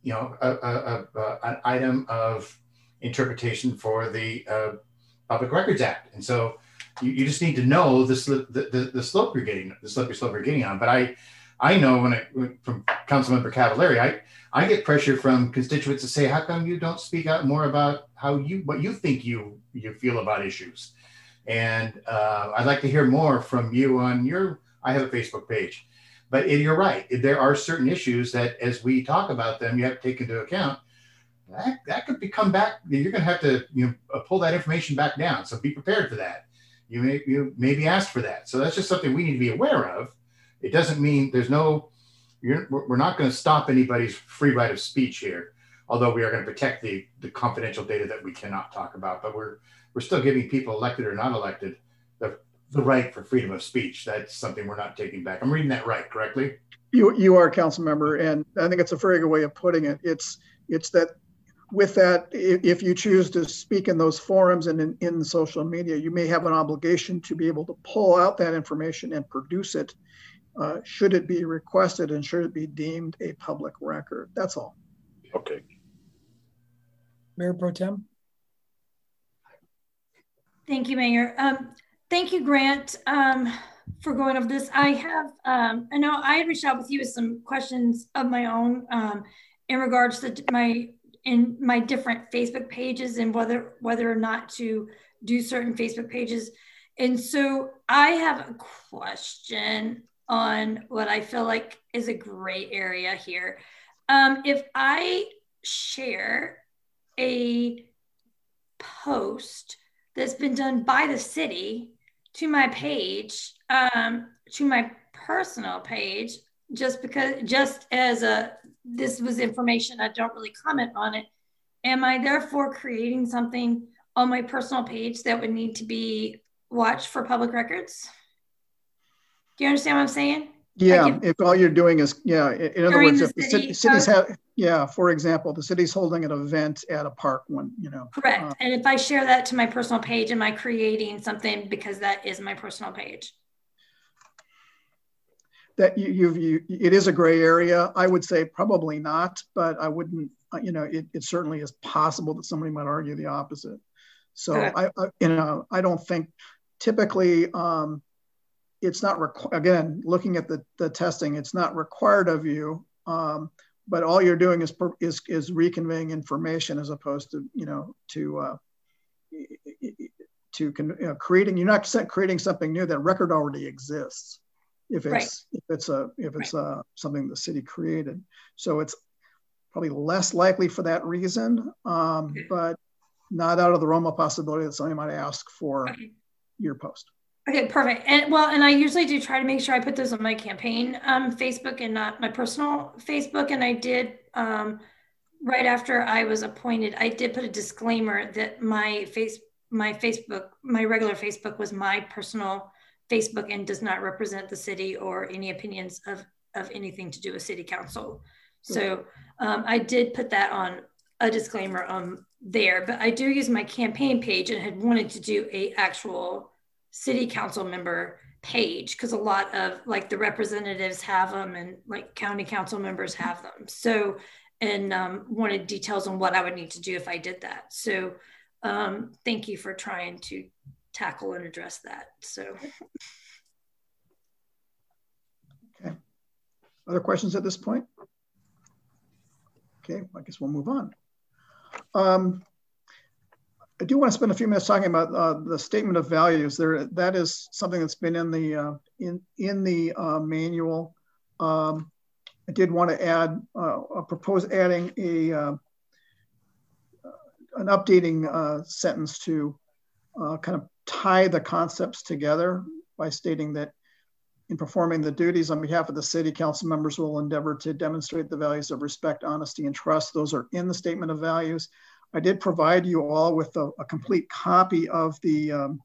item of interpretation for the Public Records Act. And so you just need to know the slope you're getting, the slippery slope you're getting on. But I know from Councilmember Cavallari, I get pressure from constituents to say, how come you don't speak out more about what you think you feel about issues? And I'd like to hear more from you on I have a Facebook page. But you're right, there are certain issues that as we talk about them, you have to take into account. That could come back, you're gonna have to pull that information back down. So be prepared for that. You may be asked for that. So that's just something we need to be aware of. It doesn't mean we're not gonna stop anybody's free right of speech here, although we are gonna protect the confidential data that we cannot talk about, but we're still giving people, elected or not elected, the right for freedom of speech. That's something we're not taking back. I'm reading that right, correctly? You are, council member, and I think it's a very good way of putting it. It's that with that, if you choose to speak in those forums and in social media, you may have an obligation to be able to pull out that information and produce it, should it be requested and should it be deemed a public record. That's all. Okay. Mayor Pro Tem. Thank you, Mayor. Thank you, Grant, for going over this. I know I had reached out with you with some questions of my own in regards to my different Facebook pages and whether or not to do certain Facebook pages. And so I have a question on what I feel like is a gray area here. If I share a post that's been done by the city to my page, to my personal page, just as this was information, I don't really comment on it. Am I therefore creating something on my personal page that would need to be watched for public records? Do you understand what I'm saying? Yeah, like if all you're doing is, yeah, in other words, if the cities have, yeah, for example, the city's holding an event at a park one, you know. Correct. And if I share that to my personal page, am I creating something because that is my personal page? That it is a gray area. I would say probably not, but I wouldn't, you know, it certainly is possible that somebody might argue the opposite. So I don't think typically, it's not again, looking at the testing, it's not required of you, but all you're doing is reconveying information as opposed to, you know, creating. You're not creating something new. That record already exists. If it's something the city created, so it's probably less likely for that reason, but not out of the realm of possibility that somebody might ask for your post. Okay, perfect. And I usually do try to make sure I put those on my campaign Facebook and not my personal Facebook. And I did, right after I was appointed, I did put a disclaimer that my regular Facebook was my personal Facebook and does not represent the city or any opinions of anything to do with city council. So I did put that on a disclaimer there, but I do use my campaign page and had wanted to do a actual city council member page because a lot of like the representatives have them and like county council members have them. So, and wanted details on what I would need to do if I did that. So thank you for trying to tackle and address that. So. Okay. Other questions at this point? Okay, I guess we'll move on. I do want to spend a few minutes talking about the statement of values. That is something that's been in the manual. I did want to add, propose adding an updating sentence to kind of tie the concepts together by stating that in performing the duties on behalf of the city, council members will endeavor to demonstrate the values of respect, honesty, and trust. Those are in the statement of values. I did provide you all with a complete copy of the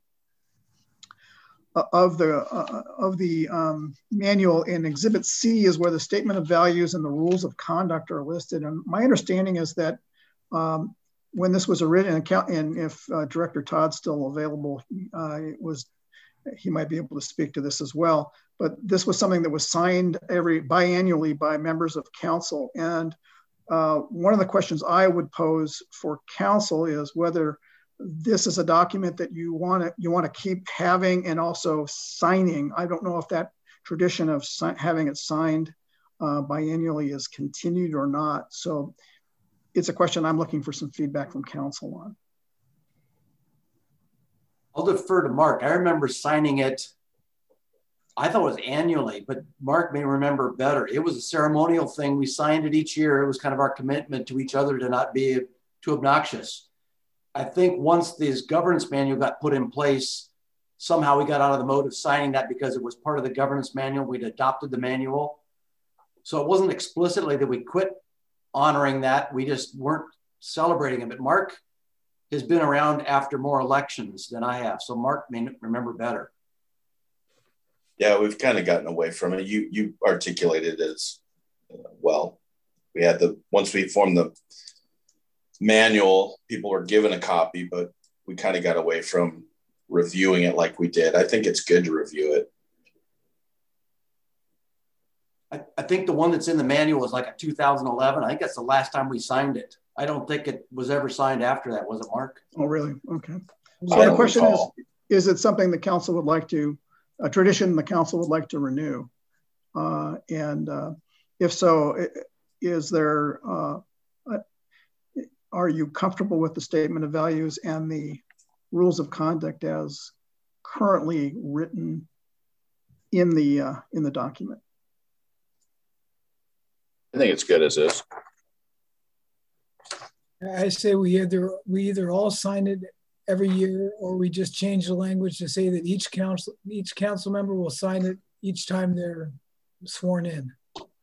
manual. In Exhibit C is where the statement of values and the rules of conduct are listed. And my understanding is that when this was written, and if Director Todd's still available, he might be able to speak to this as well. But this was something that was signed biannually by members of council. And one of the questions I would pose for council is whether this is a document that you want to keep having and also signing. I don't know if that tradition of having it signed biannually is continued or not. So it's a question I'm looking for some feedback from council on. I'll defer to Mark. I remember signing it, I thought it was annually, but Mark may remember better. It was a ceremonial thing. We signed it each year. It was kind of our commitment to each other to not be too obnoxious. I think once this governance manual got put in place, somehow we got out of the mode of signing that because it was part of the governance manual. We'd adopted the manual. So it wasn't explicitly that we quit honoring that. We just weren't celebrating it. But Mark has been around after more elections than I have. So Mark may remember better. Yeah, we've kind of gotten away from it. You articulated it as well. We had once we formed the manual, people were given a copy, but we kind of got away from reviewing it like we did. I think it's good to review it. I think the one that's in the manual is like a 2011. I think that's the last time we signed it. I don't think it was ever signed after that. Was it, Mark? Oh, really? Okay. So the question is it something the council would like to, a tradition the council would like to renew? And if so, is there, are you comfortable with the statement of values and the rules of conduct as currently written in the document? I think it's good as is. I say we either all sign it every year, or we just change the language to say that each council member will sign it each time they're sworn in?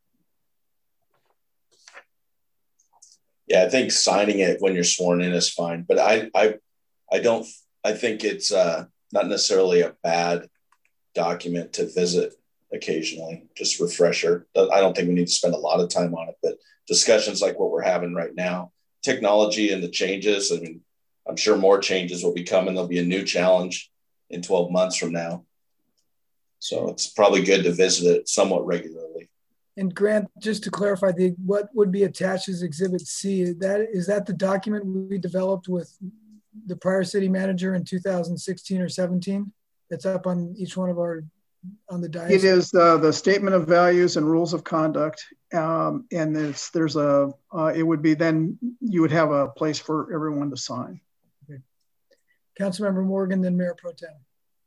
Yeah, I think signing it when you're sworn in is fine, but I think it's not necessarily a bad document to visit occasionally, just refresher. I don't think we need to spend a lot of time on it, but discussions like what we're having right now, technology and the changes, I mean, I'm sure more changes will be coming. There'll be a new challenge in 12 months from now. So it's probably good to visit it somewhat regularly. And Grant, just to clarify, what would be attached as Exhibit C, is that the document we developed with the prior city manager in 2016 or 17? That's up on each one of our, on the dais? It is the statement of values and rules of conduct. And it would be then you would have a place for everyone to sign. Okay. Councilmember Morgan, then Mayor Pro Tem.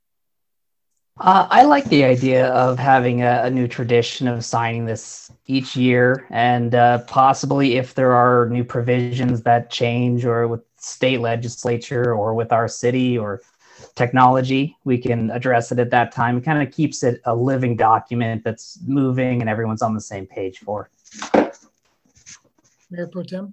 I like the idea of having a new tradition of signing this each year, and possibly if there are new provisions that change, or with state legislature or with our city or technology, we can address it at that time. It kind of keeps it a living document that's moving and everyone's on the same page for. Mayor Pro Tem.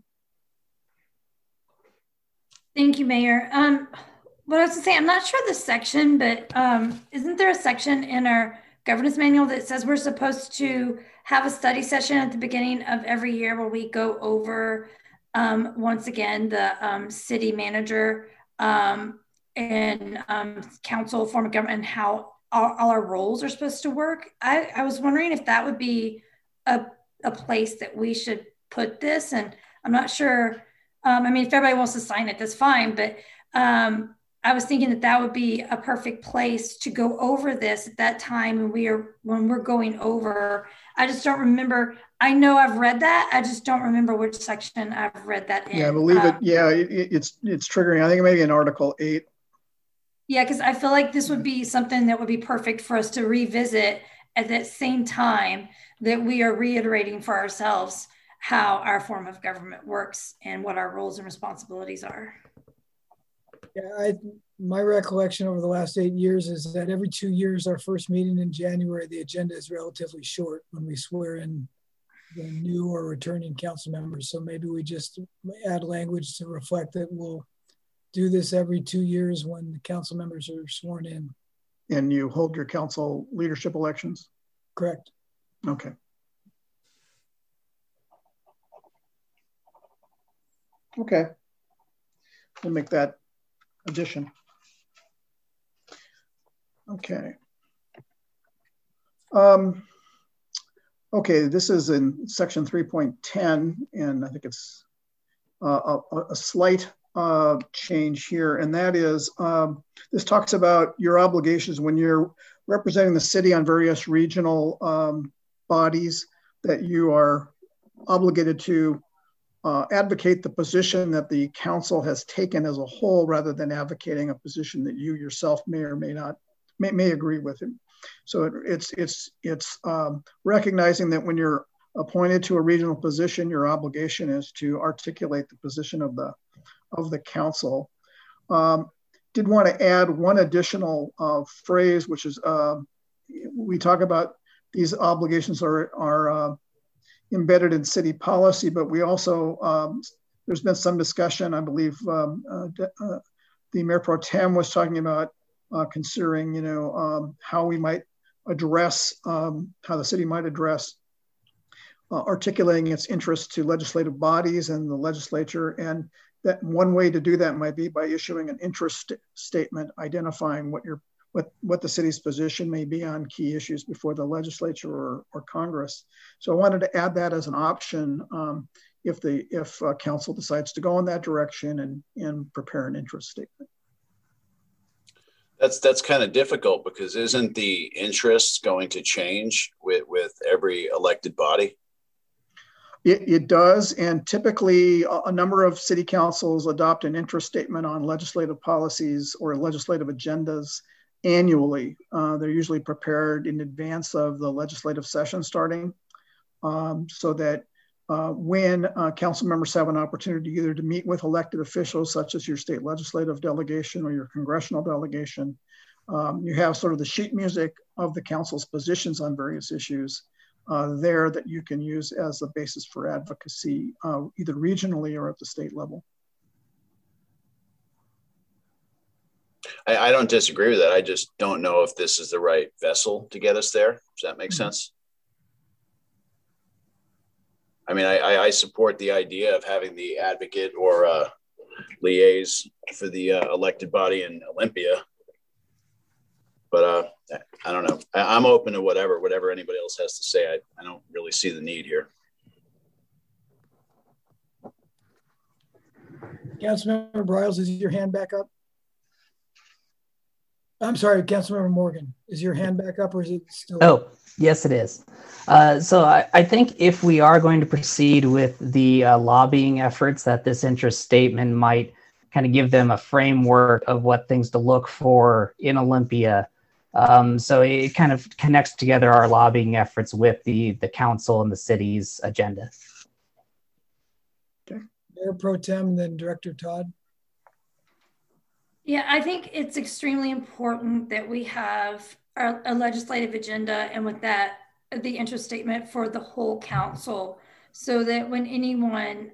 Thank you, Mayor. What I was going to say, I'm not sure the section, but isn't there a section in our governance manual that says we're supposed to have a study session at the beginning of every year where we go over, once again, the city manager and council form of government and how all our roles are supposed to work? I was wondering if that would be a place that we should put this. And I'm not sure. I mean, if everybody wants to sign it, that's fine. But I was thinking that would be a perfect place to go over this at that time when we're going over. I just don't remember. I know I've read that. I just don't remember which section I've read that in. Yeah, I believe it. Yeah, it's triggering. I think maybe in Article 8. Yeah, because I feel like this would be something that would be perfect for us to revisit at that same time that we are reiterating for ourselves how our form of government works and what our roles and responsibilities are. Yeah, my recollection over the last 8 years is that every 2 years, our first meeting in January, the agenda is relatively short when we swear in the new or returning council members. So maybe we just add language to reflect that we'll do this every 2 years when the council members are sworn in. And you hold your council leadership elections? Correct. Okay. Okay. We'll make that addition. Okay. Okay, this is in section 3.10, and I think it's a slight change here, and that is, this talks about your obligations when you're representing the city on various regional bodies, that you are obligated to advocate the position that the council has taken as a whole, rather than advocating a position that you yourself may or may not may agree with him. So it's recognizing that when you're appointed to a regional position, your obligation is to articulate the position of the council. Did want to add one additional phrase, which is we talk about these obligations are embedded in city policy, but we also, there's been some discussion, I believe the Mayor Pro Tem was talking about considering, how we might address, how the city might address articulating its interests to legislative bodies and the legislature. And that one way to do that might be by issuing an interest statement identifying what the city's position may be on key issues before the legislature or Congress. So I wanted to add that as an option if council decides to go in that direction and prepare an interest statement. That's kind of difficult, because isn't the interest going to change with every elected body? It does, and typically a number of city councils adopt an interest statement on legislative policies or legislative agendas annually. They're usually prepared in advance of the legislative session starting, so that when council members have an opportunity either to meet with elected officials, such as your state legislative delegation or your congressional delegation. You have sort of the sheet music of the council's positions on various issues there that you can use as a basis for advocacy, either regionally or at the state level. I don't disagree with that. I just don't know if this is the right vessel to get us there. Does that make sense? I mean, I support the idea of having the advocate or liaise for the elected body in Olympia. But I don't know. I'm open to whatever anybody else has to say. I don't really see the need here. Councilmember Briles, is your hand back up? I'm sorry, Councilmember Morgan, is your hand back up or is it still? Oh, yes, it is. So I think if we are going to proceed with the lobbying efforts, that this interest statement might kind of give them a framework of what things to look for in Olympia. So it kind of connects together our lobbying efforts with the council and the city's agenda. Okay. Mayor Pro Tem and then Director Todd. Yeah, I think it's extremely important that we have a legislative agenda, and with that, the interest statement for the whole council, so that when anyone,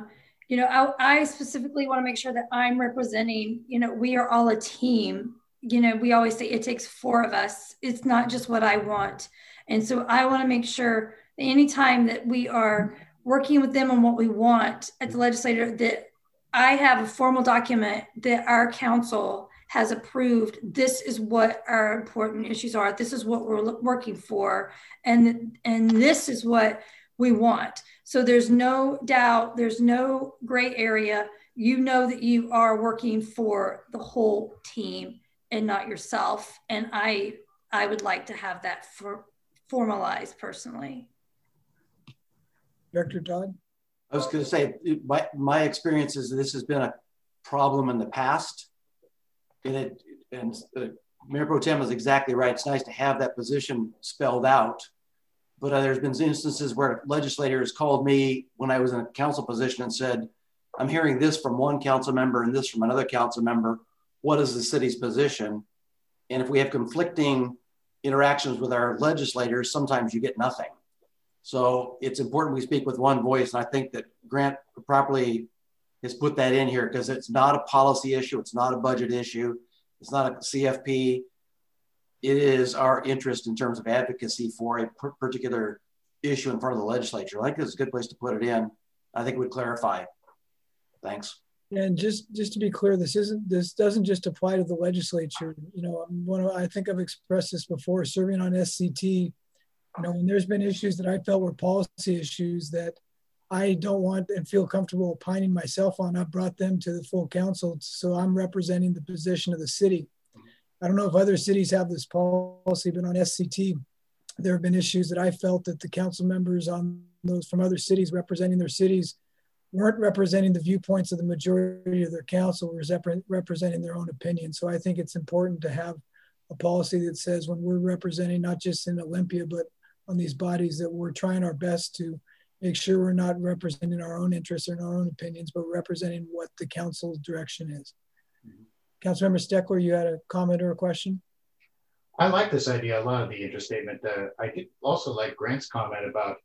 I specifically want to make sure that I'm representing, we are all a team. We always say it takes 4 of us. It's not just what I want. And so I want to make sure that anytime that we are working with them on what we want at the legislature, that I have a formal document that our council has approved. This is what our important issues are. This is what we're working for. And this is what we want. So there's no doubt, there's no gray area. You know that you are working for the whole team and not yourself. And I would like to have that formalized personally. Director Todd? I was going to say, my experience is this has been a problem in the past. And Mayor Pro Tem is exactly right. It's nice to have that position spelled out. But there's been instances where legislators called me when I was in a council position and said, I'm hearing this from one council member and this from another council member. What is the city's position? And if we have conflicting interactions with our legislators, sometimes you get nothing. So it's important we speak with one voice. And I think that Grant properly has put that in here because it's not a policy issue. It's not a budget issue. It's not a CFP. It is our interest in terms of advocacy for a particular issue in front of the legislature. I think this is a good place to put it in. I think it would clarify. Thanks. And just to be clear, this doesn't just apply to the legislature. I think I've expressed this before, serving on SCT. When there's been issues that I felt were policy issues that I don't want and feel comfortable opining myself on, I've brought them to the full council. So I'm representing the position of the city. I don't know if other cities have this policy, but on SCT, there have been issues that I felt that the council members on those from other cities representing their cities weren't representing the viewpoints of the majority of their council, was representing their own opinion. So I think it's important to have a policy that says when we're representing, not just in Olympia, but on these bodies, that we're trying our best to make sure we're not representing our own interests or our own opinions, but representing what the council's direction is. Councilmember Steckler, you had a comment or a question? I like this idea a lot of the interest statement. I did also like Grant's comment about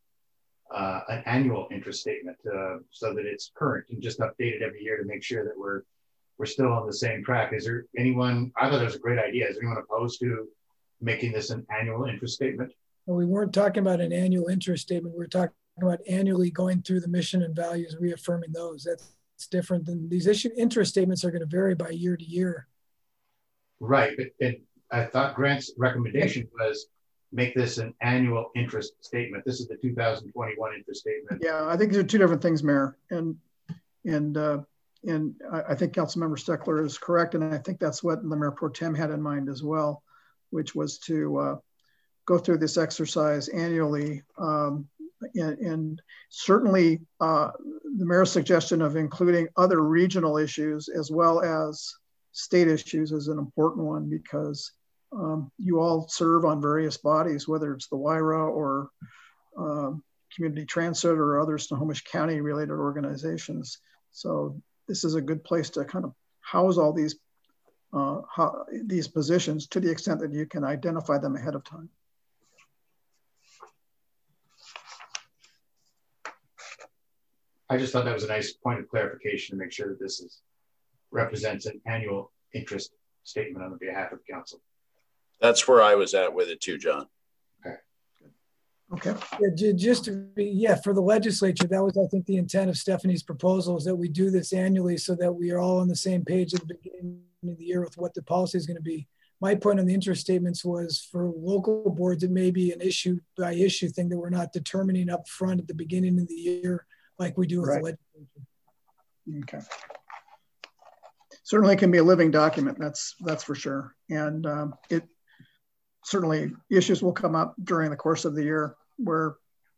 an annual interest statement so that it's current and just updated every year to make sure that we're still on the same track. Is there anyone, I thought it was a great idea. Is anyone opposed to making this an annual interest statement? Well, we weren't talking about an annual interest statement. We're talking about annually going through the mission and values, reaffirming those. That's different than these interest statements are going to vary by year to year. Right, but I thought Grant's recommendation was make this an annual interest statement. This is the 2021 interest statement. Yeah, I think these are 2 different things, Mayor. And I think Councilmember Steckler is correct. And I think that's what the Mayor Pro Tem had in mind as well, which was to go through this exercise annually. And certainly the mayor's suggestion of including other regional issues as well as state issues is an important one because you all serve on various bodies, whether it's the WIRA or Community Transit or other Snohomish County related organizations. So this is a good place to kind of house all these positions to the extent that you can identify them ahead of time. I just thought that was a nice point of clarification to make sure that this represents an annual interest statement on behalf of council. That's where I was at with it too, John. Okay. Yeah, just to be, for the legislature, that was, I think, the intent of Stephanie's proposal, is that we do this annually so that we are all on the same page at the beginning of the year with what the policy is going to be. My point on the interest statements was for local boards, it may be an issue by issue thing that we're not determining up front at the beginning of the year like we do with the legislature. Okay. Certainly can be a living document, that's for sure. And it certainly, issues will come up during the course of the year where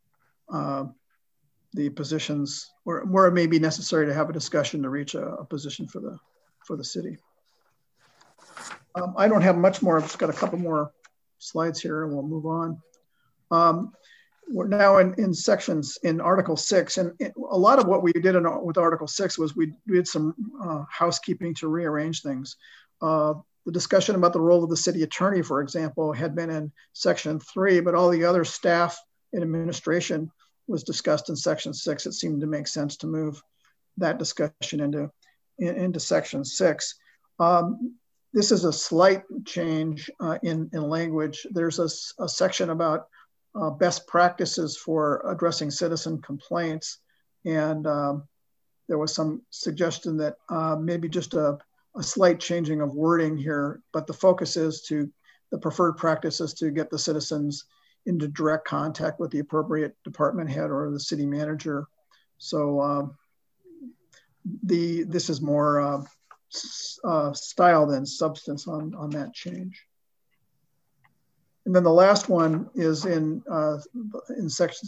the positions, where it may be necessary to have a discussion to reach a position for the city. I don't have much more. I've just got a couple more slides here and we'll move on. We're now in sections in Article 6, and a lot of what we did with Article 6 was we did some housekeeping to rearrange things. The discussion about the role of the city attorney, for example, had been in Section 3, but all the other staff and administration was discussed in Section 6. It seemed to make sense to move that discussion into Section 6. This is a slight change in language. There's a section about best practices for addressing citizen complaints. And there was some suggestion that maybe just a slight changing of wording here, but the focus is to the preferred practices to get the citizens into direct contact with the appropriate department head or the city manager. So this is more style than substance on that change. And then the last one is in section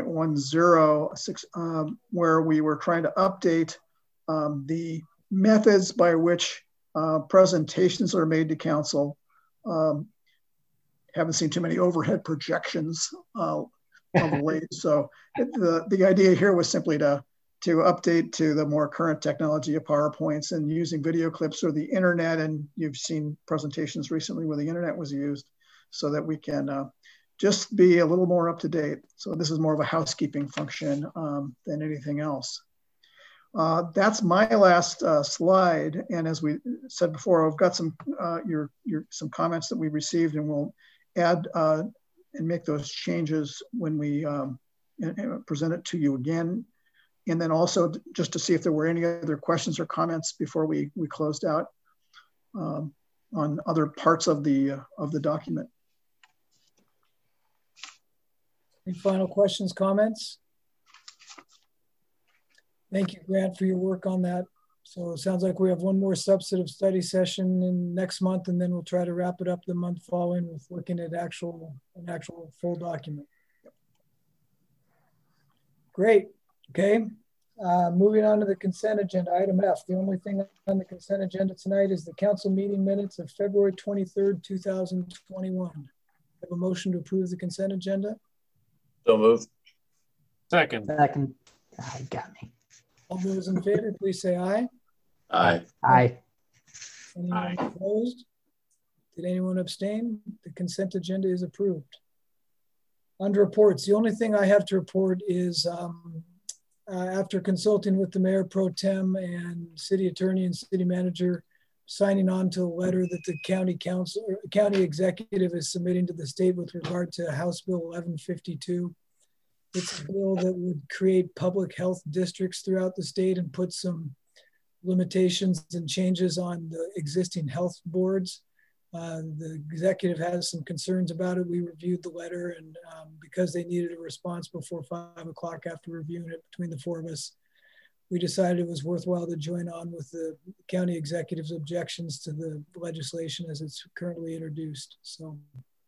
6.10, where we were trying to update the methods by which presentations are made to council. Haven't seen too many overhead projections of late. So the idea here was simply to update to the more current technology of PowerPoints and using video clips or the internet. And you've seen presentations recently where the internet was used, so that we can just be a little more up to date. So this is more of a housekeeping function than anything else. That's my last slide. And as we said before, I've got some some comments that we received, and we'll add and make those changes when we present it to you again. And then also just to see if there were any other questions or comments before we closed out on other parts of the document. Any final questions, comments? Thank you, Grant, for your work on that. So it sounds like we have one more substantive study session in next month, and then we'll try to wrap it up the month following with looking at an actual full document. Great. Okay. Moving on to the consent agenda, item F. The only thing on the consent agenda tonight is the council meeting minutes of February 23rd, 2021. Have a motion to approve the consent agenda? So moved. Second. Got me. All those in favor, please say aye. Aye. Aye. Anyone opposed? Did anyone abstain? The consent agenda is approved. Under reports, the only thing I have to report is after consulting with the mayor pro tem and city attorney and city manager, signing on to a letter that the county executive is submitting to the state with regard to House Bill 1152. It's a bill that would create public health districts throughout the state and put some limitations and changes on the existing health boards. The executive has some concerns about it. We reviewed the letter, and because they needed a response before 5 o'clock after reviewing it between the four of us, we decided it was worthwhile to join on with the county executive's objections to the legislation as it's currently introduced. So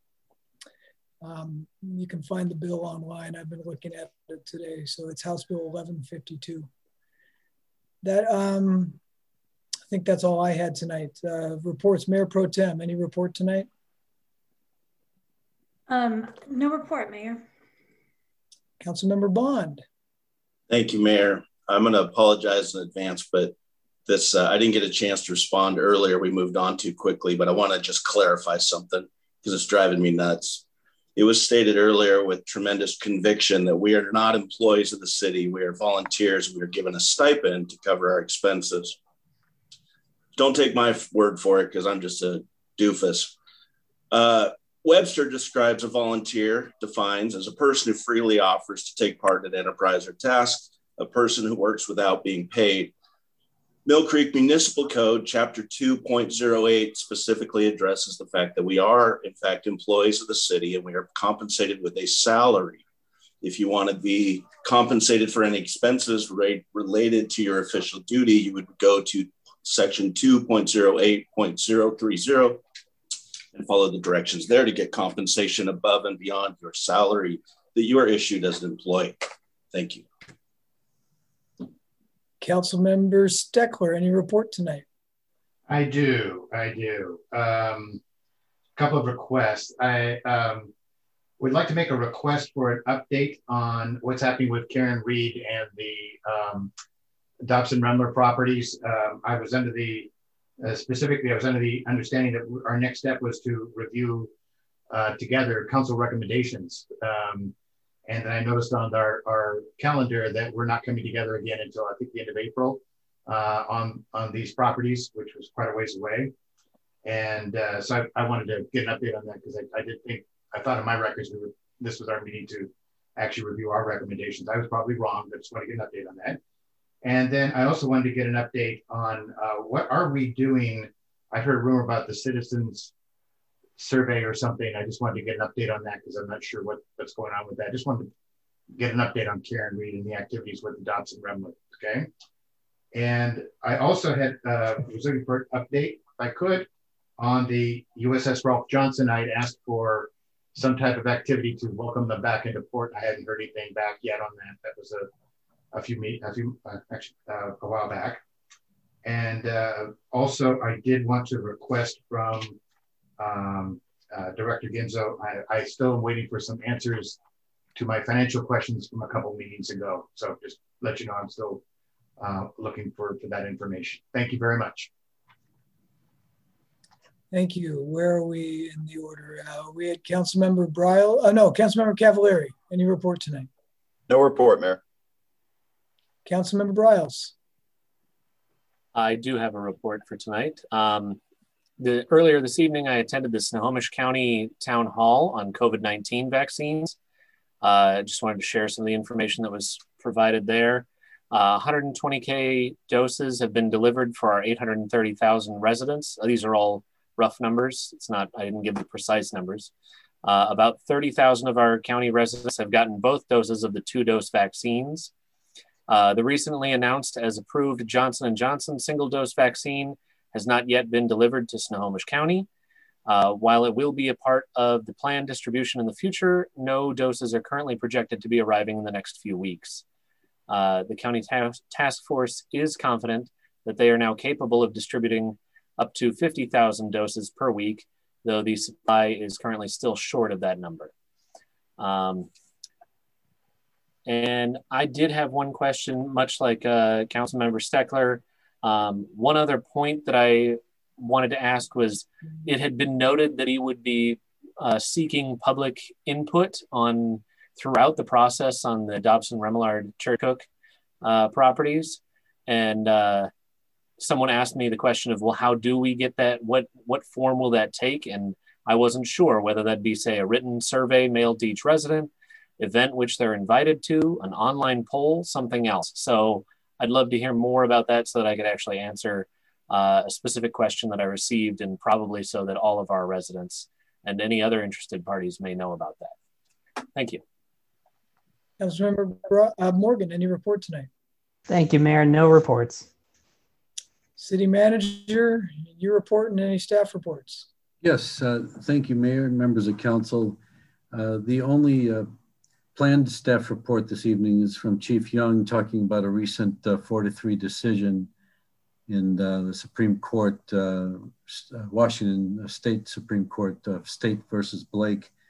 you can find the bill online. I've been looking at it today. So it's House Bill 1152. That I think that's all I had tonight. Reports, Mayor Pro Tem, any report tonight? No report, Mayor. Councilmember Bond. Thank you, Mayor. I'm going to apologize in advance, but this I didn't get a chance to respond earlier. We moved on too quickly, but I want to just clarify something because it's driving me nuts. It was stated earlier with tremendous conviction that we are not employees of the city. We are volunteers. We are given a stipend to cover our expenses. Don't take my word for it because I'm just a doofus. Webster describes a volunteer, defines as a person who freely offers to take part in an enterprise or task, a person who works without being paid. Mill Creek Municipal Code, Chapter 2.08, specifically addresses the fact that we are, in fact, employees of the city and we are compensated with a salary. If you want to be compensated for any expenses related to your official duty, you would go to Section 2.08.030 and follow the directions there to get compensation above and beyond your salary that you are issued as an employee. Thank you. Councilmember Steckler, any report tonight? I do. Couple of requests. I would like to make a request for an update on what's happening with Karen Reed and the Dobson Remler properties. I was under the understanding that our next step was to review together council recommendations. And then I noticed on our calendar that we're not coming together again until I think the end of April on these properties, which was quite a ways away. And so I wanted to get an update on that because I thought in my records this was our meeting to actually review our recommendations. I was probably wrong, but just want to get an update on that. And then I also wanted to get an update on what are we doing. I heard a rumor about the citizens survey or something. I just wanted to get an update on that because I'm not sure what's going on with that. I just wanted to get an update on Karen Reed and the activities with the Dobson Remler, okay? And I also was looking for an update, if I could, on the USS Ralph Johnson. I had asked for some type of activity to welcome them back into port. I hadn't heard anything back yet on that. That was a while back. And also I did want to request from Director Ginzo, I still am waiting for some answers to my financial questions from a couple meetings ago. So just let you know, I'm still looking for that information. Thank you very much. Thank you. Where are we in the order? We had Councilmember Bryle. No, Councilmember Cavallari. Any report tonight? No report, Mayor. Councilmember Bryles. I do have a report for tonight. Earlier this evening, I attended the Snohomish County Town Hall on COVID-19 vaccines. I just wanted to share some of the information that was provided there. 120K doses have been delivered for our 830,000 residents. These are all rough numbers. I didn't give the precise numbers. About 30,000 of our county residents have gotten both doses of the 2-dose vaccines. The recently announced as approved Johnson & Johnson single-dose vaccine has not yet been delivered to Snohomish County. While it will be a part of the planned distribution in the future, no doses are currently projected to be arriving in the next few weeks. The county task force is confident that they are now capable of distributing up to 50,000 doses per week, though the supply is currently still short of that number. And I did have one question, much like Councilmember Steckler. One other point that I wanted to ask was, it had been noted that he would be seeking public input throughout the process on the Dobson Remillard Churchcook properties. And someone asked me the question of, well, how do we get that? What form will that take? And I wasn't sure whether that'd be, say, a written survey mailed to each resident, event which they're invited to, an online poll, something else. So I'd love to hear more about that so that I could actually answer a specific question that I received, and probably so that all of our residents and any other interested parties may know about that. Thank you. Councilmember Morgan, any report tonight? Thank you, Mayor. No reports. City Manager, your report and any staff reports. Yes, thank you, Mayor and members of council. The only planned staff report this evening is from Chief Young, talking about a recent 4-3 decision in the Supreme Court, Washington State Supreme Court, State versus Blake.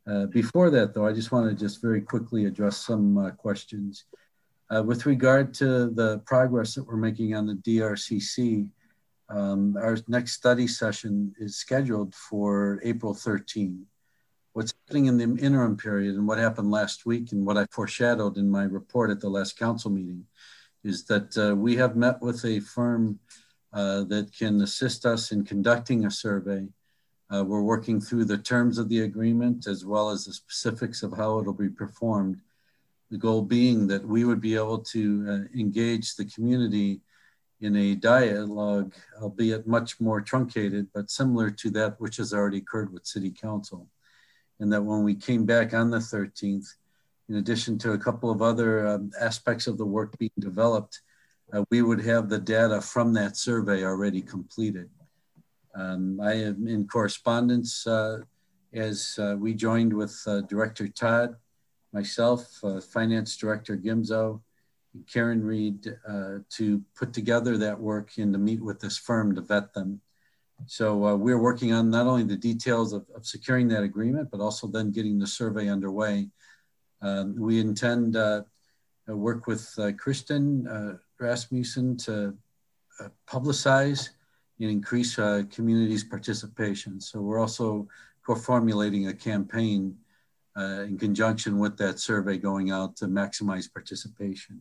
Before that, though, I just want to just very quickly address some questions. With regard to the progress that we're making on the DRCC, our next study session is scheduled for April 13. What's happening in the interim period and what happened last week and what I foreshadowed in my report at the last council meeting is that we have met with a firm that can assist us in conducting a survey. We're working through the terms of the agreement as well as the specifics of how it'll be performed. The goal being that we would be able to engage the community in a dialogue, albeit much more truncated, but similar to that which has already occurred with City Council. And that when we came back on the 13th, in addition to a couple of other aspects of the work being developed, we would have the data from that survey already completed. I am in correspondence as we joined with Director Todd, myself, Finance Director Gimzo, and Karen Reed to put together that work and to meet with this firm to vet them. So we're working on not only the details of securing that agreement, but also then getting the survey underway. We intend to work with Kristen Rasmussen to publicize and increase community's participation. So we're also co-formulating a campaign in conjunction with that survey going out to maximize participation.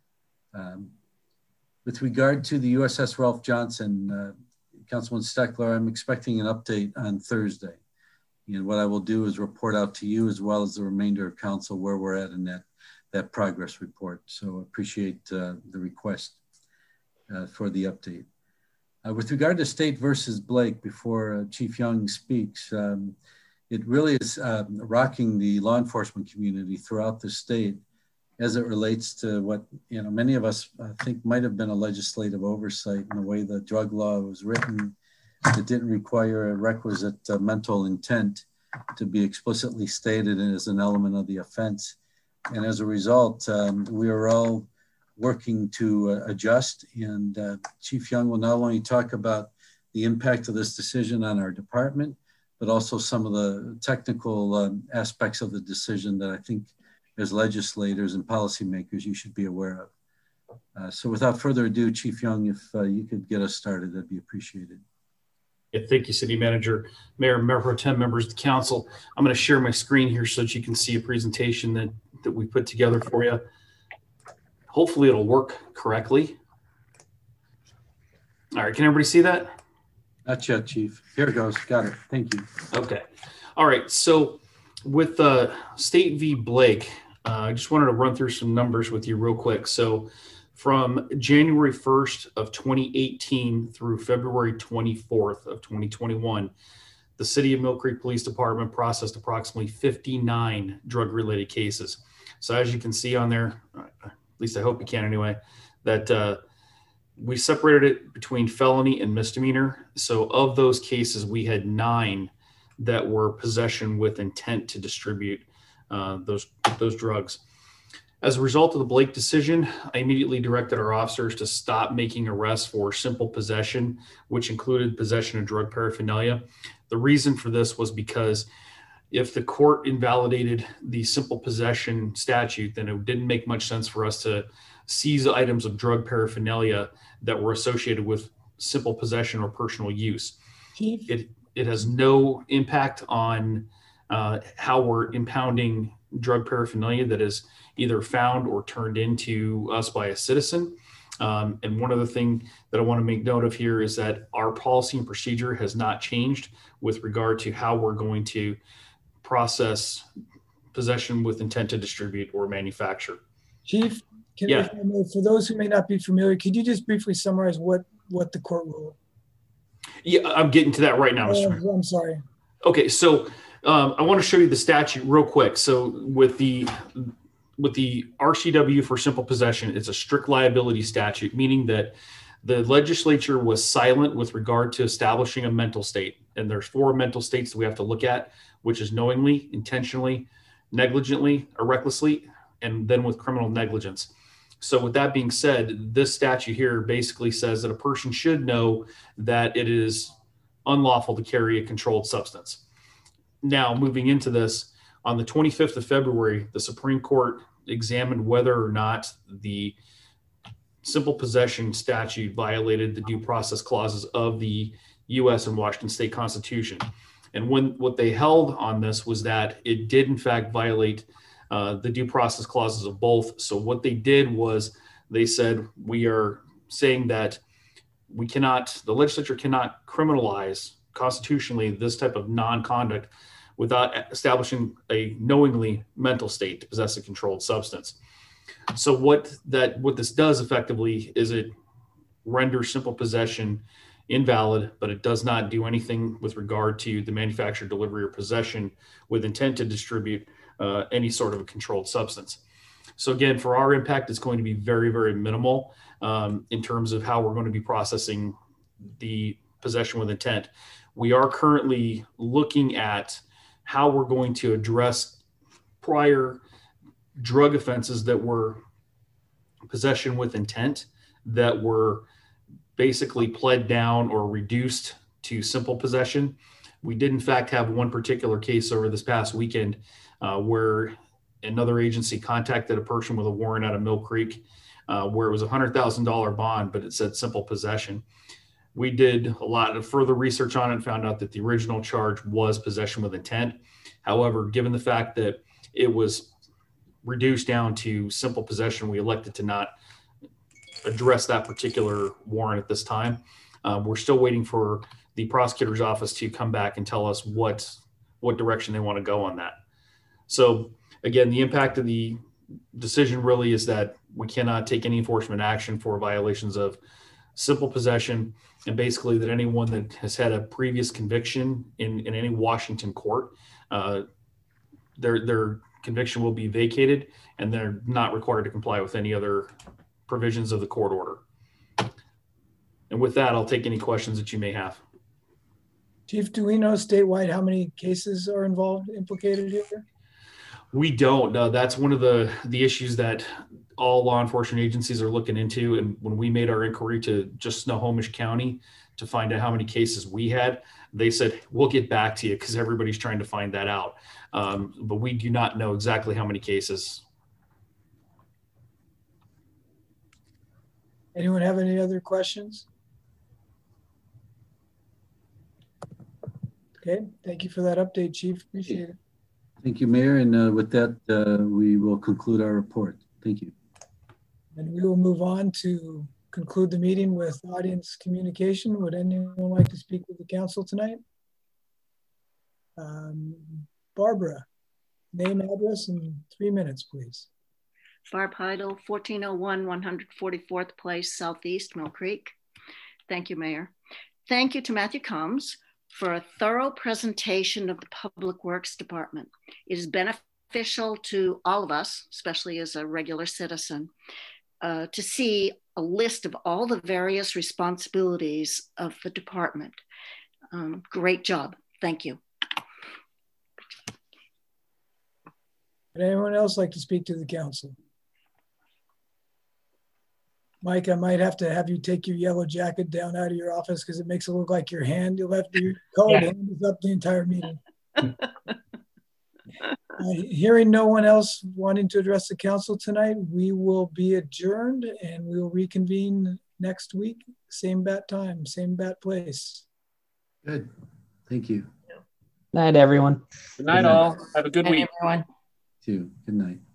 With regard to the USS Ralph Johnson, Councilman Steckler, I'm expecting an update on Thursday. And what I will do is report out to you as well as the remainder of council where we're at in that progress report. So appreciate the request for the update. With regard to State versus Blake, before Chief Young speaks, it really is rocking the law enforcement community throughout the state as it relates to what many of us think might have been a legislative oversight in the way the drug law was written. It didn't require a requisite mental intent to be explicitly stated as an element of the offense. And as a result, we are all working to adjust. And Chief Young will not only talk about the impact of this decision on our department, but also some of the technical aspects of the decision that I think as legislators and policymakers you should be aware of. So without further ado, Chief Young, if you could get us started, that'd be appreciated. Yeah, thank you, City Manager, Mayor, Mayor Pro Tem, members of the council. I'm going to share my screen here so that you can see a presentation that we put together for you. Hopefully it'll work correctly. All right, can everybody see that? Not yet, Chief. Here it goes. Got it. Thank you. Okay. All right. So with State v. Blake, I just wanted to run through some numbers with you real quick. So from January 1st of 2018 through February 24th of 2021, the City of Mill Creek Police Department processed approximately 59 drug-related cases. So as you can see on there, at least I hope you can anyway, that we separated it between felony and misdemeanor. So of those cases, we had 9 that were possession with intent to distribute those drugs. As a result of the Blake decision, I immediately directed our officers to stop making arrests for simple possession, which included possession of drug paraphernalia. The reason for this was because if the court invalidated the simple possession statute, then it didn't make much sense for us to seize items of drug paraphernalia that were associated with simple possession or personal use. It has no impact on how we're impounding drug paraphernalia that is either found or turned into us by a citizen. And one other thing that I want to make note of here is that our policy and procedure has not changed with regard to how we're going to process possession with intent to distribute or manufacture. Chief, for those who may not be familiar, could you just briefly summarize what the court ruled? Yeah, I'm getting to that right now, Mr. I'm sorry. Okay, so I want to show you the statute real quick. So with the RCW for simple possession, it's a strict liability statute, meaning that the legislature was silent with regard to establishing a mental state. And there's 4 mental states that we have to look at, which is knowingly, intentionally, negligently, or recklessly, and then with criminal negligence. So with that being said, this statute here basically says that a person should know that it is unlawful to carry a controlled substance. Now, moving into this, On the 25th of February, the Supreme Court examined whether or not the simple possession statute violated the due process clauses of the U.S. and Washington State Constitution. And what they held on this was that it did in fact violate the due process clauses of both. So what they did was they said, we are saying that the legislature cannot criminalize constitutionally this type of non-conduct without establishing a knowingly mental state to possess a controlled substance. So what this does effectively is it renders simple possession invalid, but it does not do anything with regard to the manufacture, delivery, or possession with intent to distribute any sort of a controlled substance. So again, for our impact, it's going to be very, very minimal in terms of how we're going to be processing the possession with intent. We are currently looking at how we're going to address prior drug offenses that were possession with intent that were basically pled down or reduced to simple possession. We did in fact have one particular case over this past weekend where another agency contacted a person with a warrant out of Mill Creek where it was a $100,000 bond, but it said simple possession. We did a lot of further research on it and found out that the original charge was possession with intent. However, given the fact that it was reduced down to simple possession, we elected to not address that particular warrant at this time. We're still waiting for the prosecutor's office to come back and tell us what direction they want to go on that. So again, the impact of the decision really is that we cannot take any enforcement action for violations of simple possession, and basically that anyone that has had a previous conviction in any Washington court, their conviction will be vacated and they're not required to comply with any other provisions of the court order. And with that, I'll take any questions that you may have. Chief, do we know statewide how many cases are implicated here? We don't. That's one of the issues that all law enforcement agencies are looking into. And when we made our inquiry to just Snohomish County to find out how many cases we had, they said, we'll get back to you because everybody's trying to find that out. But we do not know exactly how many cases. Anyone have any other questions? Okay, thank you for that update, Chief. Appreciate it. Thank you, Mayor. And with that, we will conclude our report. Thank you. And we will move on to conclude the meeting with audience communication. Would anyone like to speak with the council tonight? Barbara, name, address, and 3 minutes, please. Barb Heidel, 1401 144th Place Southeast, Mill Creek. Thank you, Mayor. Thank you to Matthew Combs for a thorough presentation of the Public Works Department. It is beneficial to all of us, especially as a regular citizen, to see a list of all the various responsibilities of the department. Great job. Thank you. Would anyone else like to speak to the council? Mike, I might have to have you take your yellow jacket down out of your office because it makes it look like your hand. You'll have to, your colored hand is up the entire meeting. Hearing no one else wanting to address the council tonight, we will be adjourned and we will reconvene next week. Same bat time, same bat place. Good. Thank you. Night, everyone. Good night, all. Have a good week. Everyone. Good night.